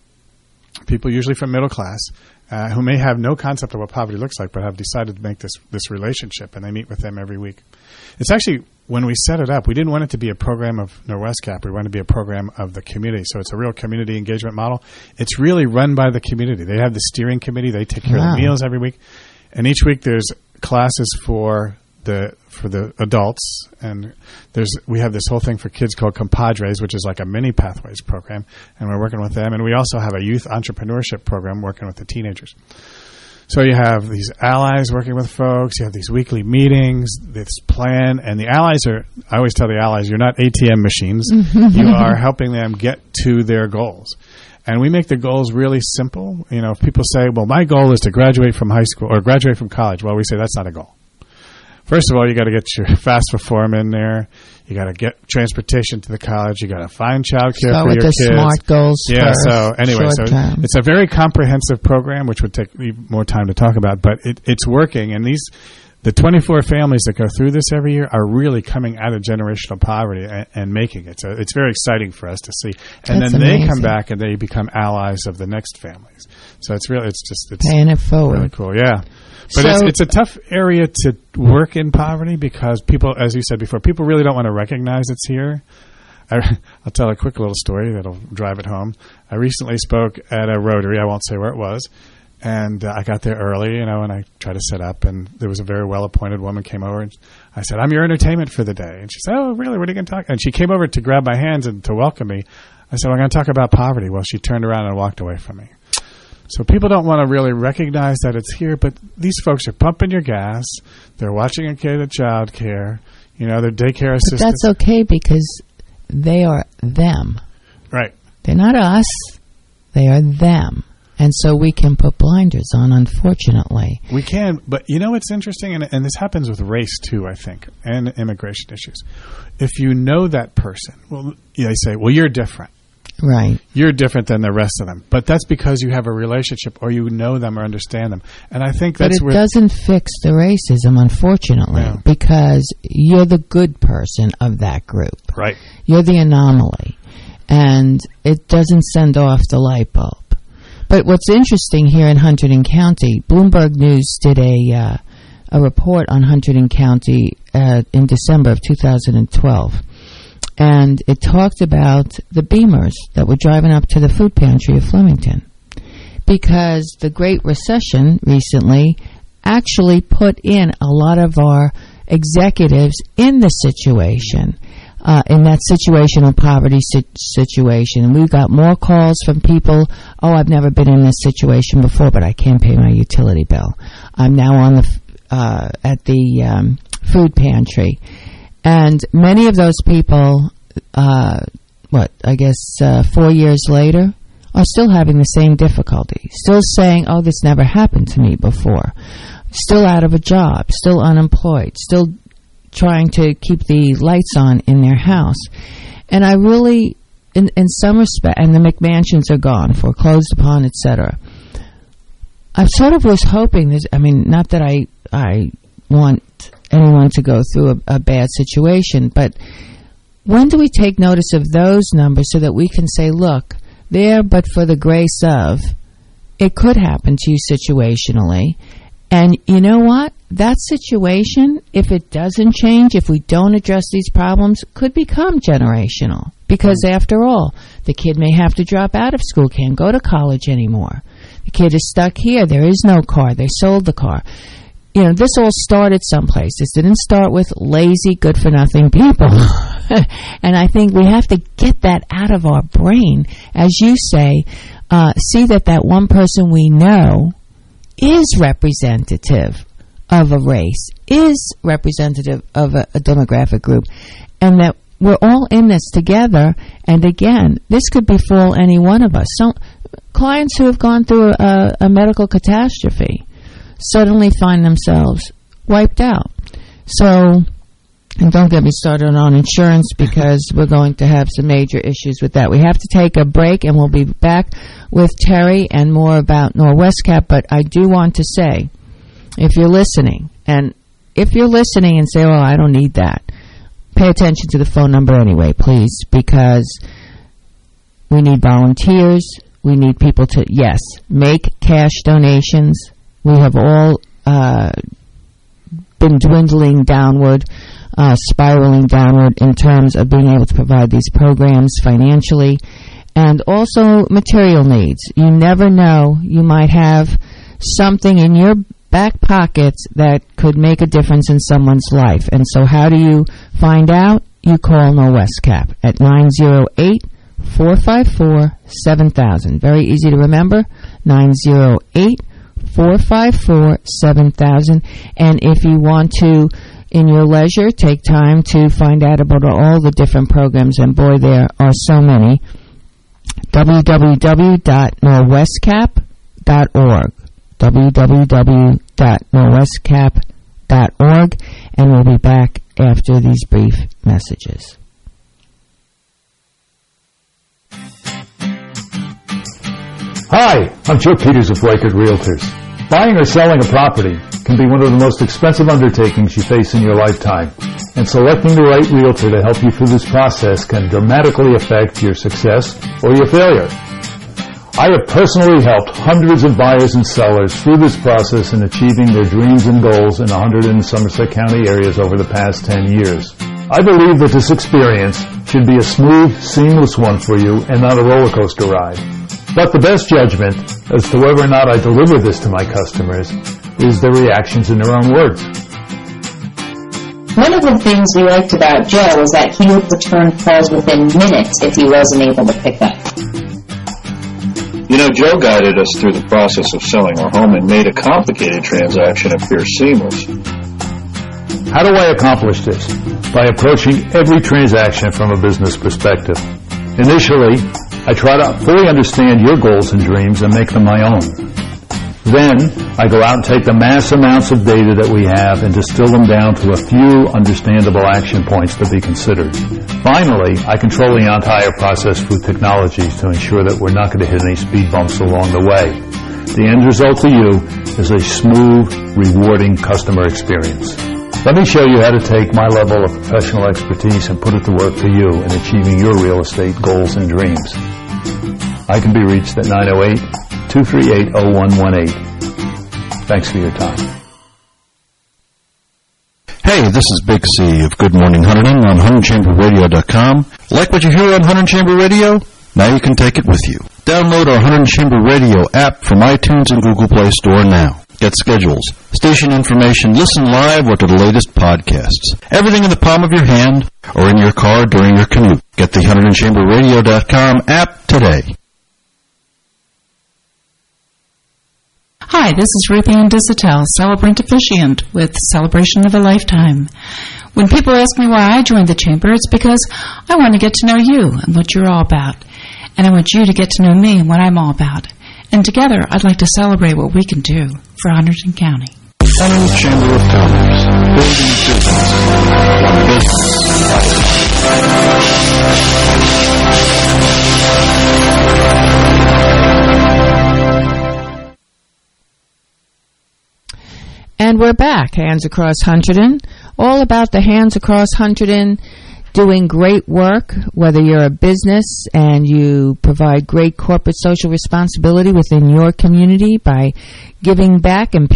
S8: people usually from middle class, uh, who may have no concept of what poverty looks like, but have decided to make this, this relationship, and they meet with them every week. It's actually, when we set it up, we didn't want it to be a program of Norwest Cap. We wanted it to be a program of the community. So it's a real community engagement model. It's really run by the community. They have the steering committee. They take care wow. of the meals every week. And each week there's classes for the for the adults. And there's we have this whole thing for kids called Compadres, which is like a mini Pathways program. And we're working with them. And we also have a youth entrepreneurship program working with the teenagers. So you have these allies working with folks. You have these weekly meetings, this plan. And the allies are, I always tell the allies, you're not A T M machines. You are helping them get to their goals. And we make the goals really simple. You know, if people say, well, my goal is to graduate from high school or graduate from college. Well, we say that's not a goal. First of all, you got to get your FAFSA form in there. You got to get transportation to the college. You got to find childcare
S3: Start
S8: for
S3: with
S8: your
S3: the
S8: kids.
S3: SMART goals.
S8: Yeah.
S3: First,
S8: so anyway, so
S3: term.
S8: It's a very comprehensive program, which would take more time to talk about, but it, it's working. And these, the twenty-four families that go through this every year are really coming out of generational poverty and, and making it. So it's very exciting for us to see. And
S3: That's
S8: then
S3: amazing.
S8: they come back and they become allies of the next families. So it's really, it's just, it's
S3: paying it forward.
S8: Really cool. Yeah. But
S3: so,
S8: it's, it's a tough area to work in poverty because people, as you said before, people really don't want to recognize it's here. I, I'll tell a quick little story that'll drive it home. I recently spoke at a Rotary. I won't say where it was. And uh, I got there early, you know, and I tried to set up. And there was a very well-appointed woman came over. And I said, I'm your entertainment for the day. And she said, oh, really? What are you going to talk? And she came over to grab my hands and to welcome me. I said, well, I'm going to talk about poverty. Well, she turned around and walked away from me. So people don't want to really recognize that it's here, but these folks are pumping your gas. They're watching a kid at child care. You know, they're daycare
S3: but
S8: assistants.
S3: That's okay because they are them.
S8: Right.
S3: They're not us. They are them. And so we can put blinders on, unfortunately.
S8: We can, but you know what's interesting? And, and this happens with race, too, I think, and immigration issues. If you know that person, well, they say, well, you're different.
S3: Right.
S8: You're different than the rest of them. But that's because you have a relationship or you know them or understand them. And I think that's
S3: where...
S8: But
S3: it doesn't fix the racism, unfortunately,
S8: no.
S3: because you're the good person of that group.
S8: Right.
S3: You're the anomaly. And it doesn't send off the light bulb. But what's interesting here in Hunterdon County, Bloomberg News did a uh, a report on Hunterdon County uh, in December of two thousand twelve. And it talked about the Beamers that were driving up to the food pantry of Flemington. Because the Great Recession recently actually put in a lot of our executives in the situation. uh, in that situational poverty si- situation. And we've got more calls from people, oh, I've never been in this situation before, but I can't pay my utility bill. I'm now on the uh, at the um, food pantry. And many of those people, uh, what, I guess uh, four years later, are still having the same difficulty, still saying, oh, this never happened to me before, still out of a job, still unemployed, still trying to keep the lights on in their house. And I really, in, in some respect, and the McMansions are gone, foreclosed upon, et cetera. I sort of was hoping this, I mean, not that I, I want anyone to go through a, a bad situation, but when do we take notice of those numbers so that we can say, look, there, but for the grace of, it could happen to you situationally. And you know what? That situation, if it doesn't change, if we don't address these problems, could become generational. Because after all, the kid may have to drop out of school, can't go to college anymore. The kid is stuck here. There is no car. They sold the car. You know, this all started someplace. This didn't start with lazy, good-for-nothing people. And I think we have to get that out of our brain. As you say, uh, see that that one person we know is representative of a race, is representative of a, a demographic group, and that we're all in this together. And again, this could befall any one of us. So, clients who have gone through a, a medical catastrophe suddenly find themselves wiped out. So, and don't get me started on insurance, because we're going to have some major issues with that. We have to take a break, and we'll be back with Terry and more about NorWestCap. But I do want to say, if you're listening, and if you're listening and say, oh, I don't need that, pay attention to the phone number anyway, please, because we need volunteers. We need people to, yes, make cash donations. We have all uh, been dwindling downward, uh, spiraling downward in terms of being able to provide these programs financially, and also material needs. You never know. You might have something in your back pockets that could make a difference in someone's life. And so how do you find out? You call NorWestCap at nine oh eight, four five four, seven thousand. Very easy to remember, nine oh eight, four five four, seven thousand. And if you want to, in your leisure, take time to find out about all the different programs, and boy, there are so many, w w w dot norwestcap dot org, w w w dot norwestcap dot org, and we'll be back after these brief messages.
S2: Hi, I'm Joe Peters of Reichert Realtors. Buying or selling a property can be one of the most expensive undertakings you face in your lifetime, and selecting the right realtor to help you through this process can dramatically affect your success or your failure. I have personally helped hundreds of buyers and sellers through this process in achieving their dreams and goals in one hundred in Somerset County areas over the past ten years. I believe that this experience should be a smooth, seamless one for you and not a roller coaster ride. But the best judgment as to whether or not I deliver this to my customers is their reactions in their own words.
S4: One of the things we liked about Joe was that he would return calls within minutes if he wasn't able to pick up.
S14: You know, Joe guided us through the process of selling our home and made a complicated transaction appear seamless.
S2: How do I accomplish this? By approaching every transaction from a business perspective. Initially, I try to fully understand your goals and dreams and make them my own. Then, I go out and take the mass amounts of data that we have and distill them down to a few understandable action points to be considered. Finally, I control the entire process through technologies to ensure that we're not going to hit any speed bumps along the way. The end result to you is a smooth, rewarding customer experience. Let me show you how to take my level of professional expertise and put it to work for you in achieving your real estate goals and dreams. I can be reached at nine oh eight, two three eight, oh one one eight. Thanks for your time.
S20: Hey, this is Big C of Good Morning Hunterdon on Hunter Chamber Radio dot com. Like what you hear on Hunter Chamber Radio? Now you can take it with you. Download our Hunter Chamber Radio app from iTunes and Google Play Store now.
S1: Get schedules, station information, listen live, or to the latest podcasts. Everything in the palm of your hand or in your car during your commute. Get the Hunterdon Chamber Radio dot com app today.
S15: Hi, this is Ruth Ann Disotell, celebrant officiant with Celebration of a Lifetime. When people ask me why I joined the Chamber, it's because I want to get to know you and what you're all about. And I want you to get to know me and what I'm all about. And together, I'd like to celebrate what we can do for Hunterdon County.
S1: Hunterdon Chamber of Commerce, building business, one business at a time.
S3: And we're back, Hands Across Hunterdon, all about the Hands Across Hunterdon doing great work, whether you're a business and you provide great corporate social responsibility within your community by giving back and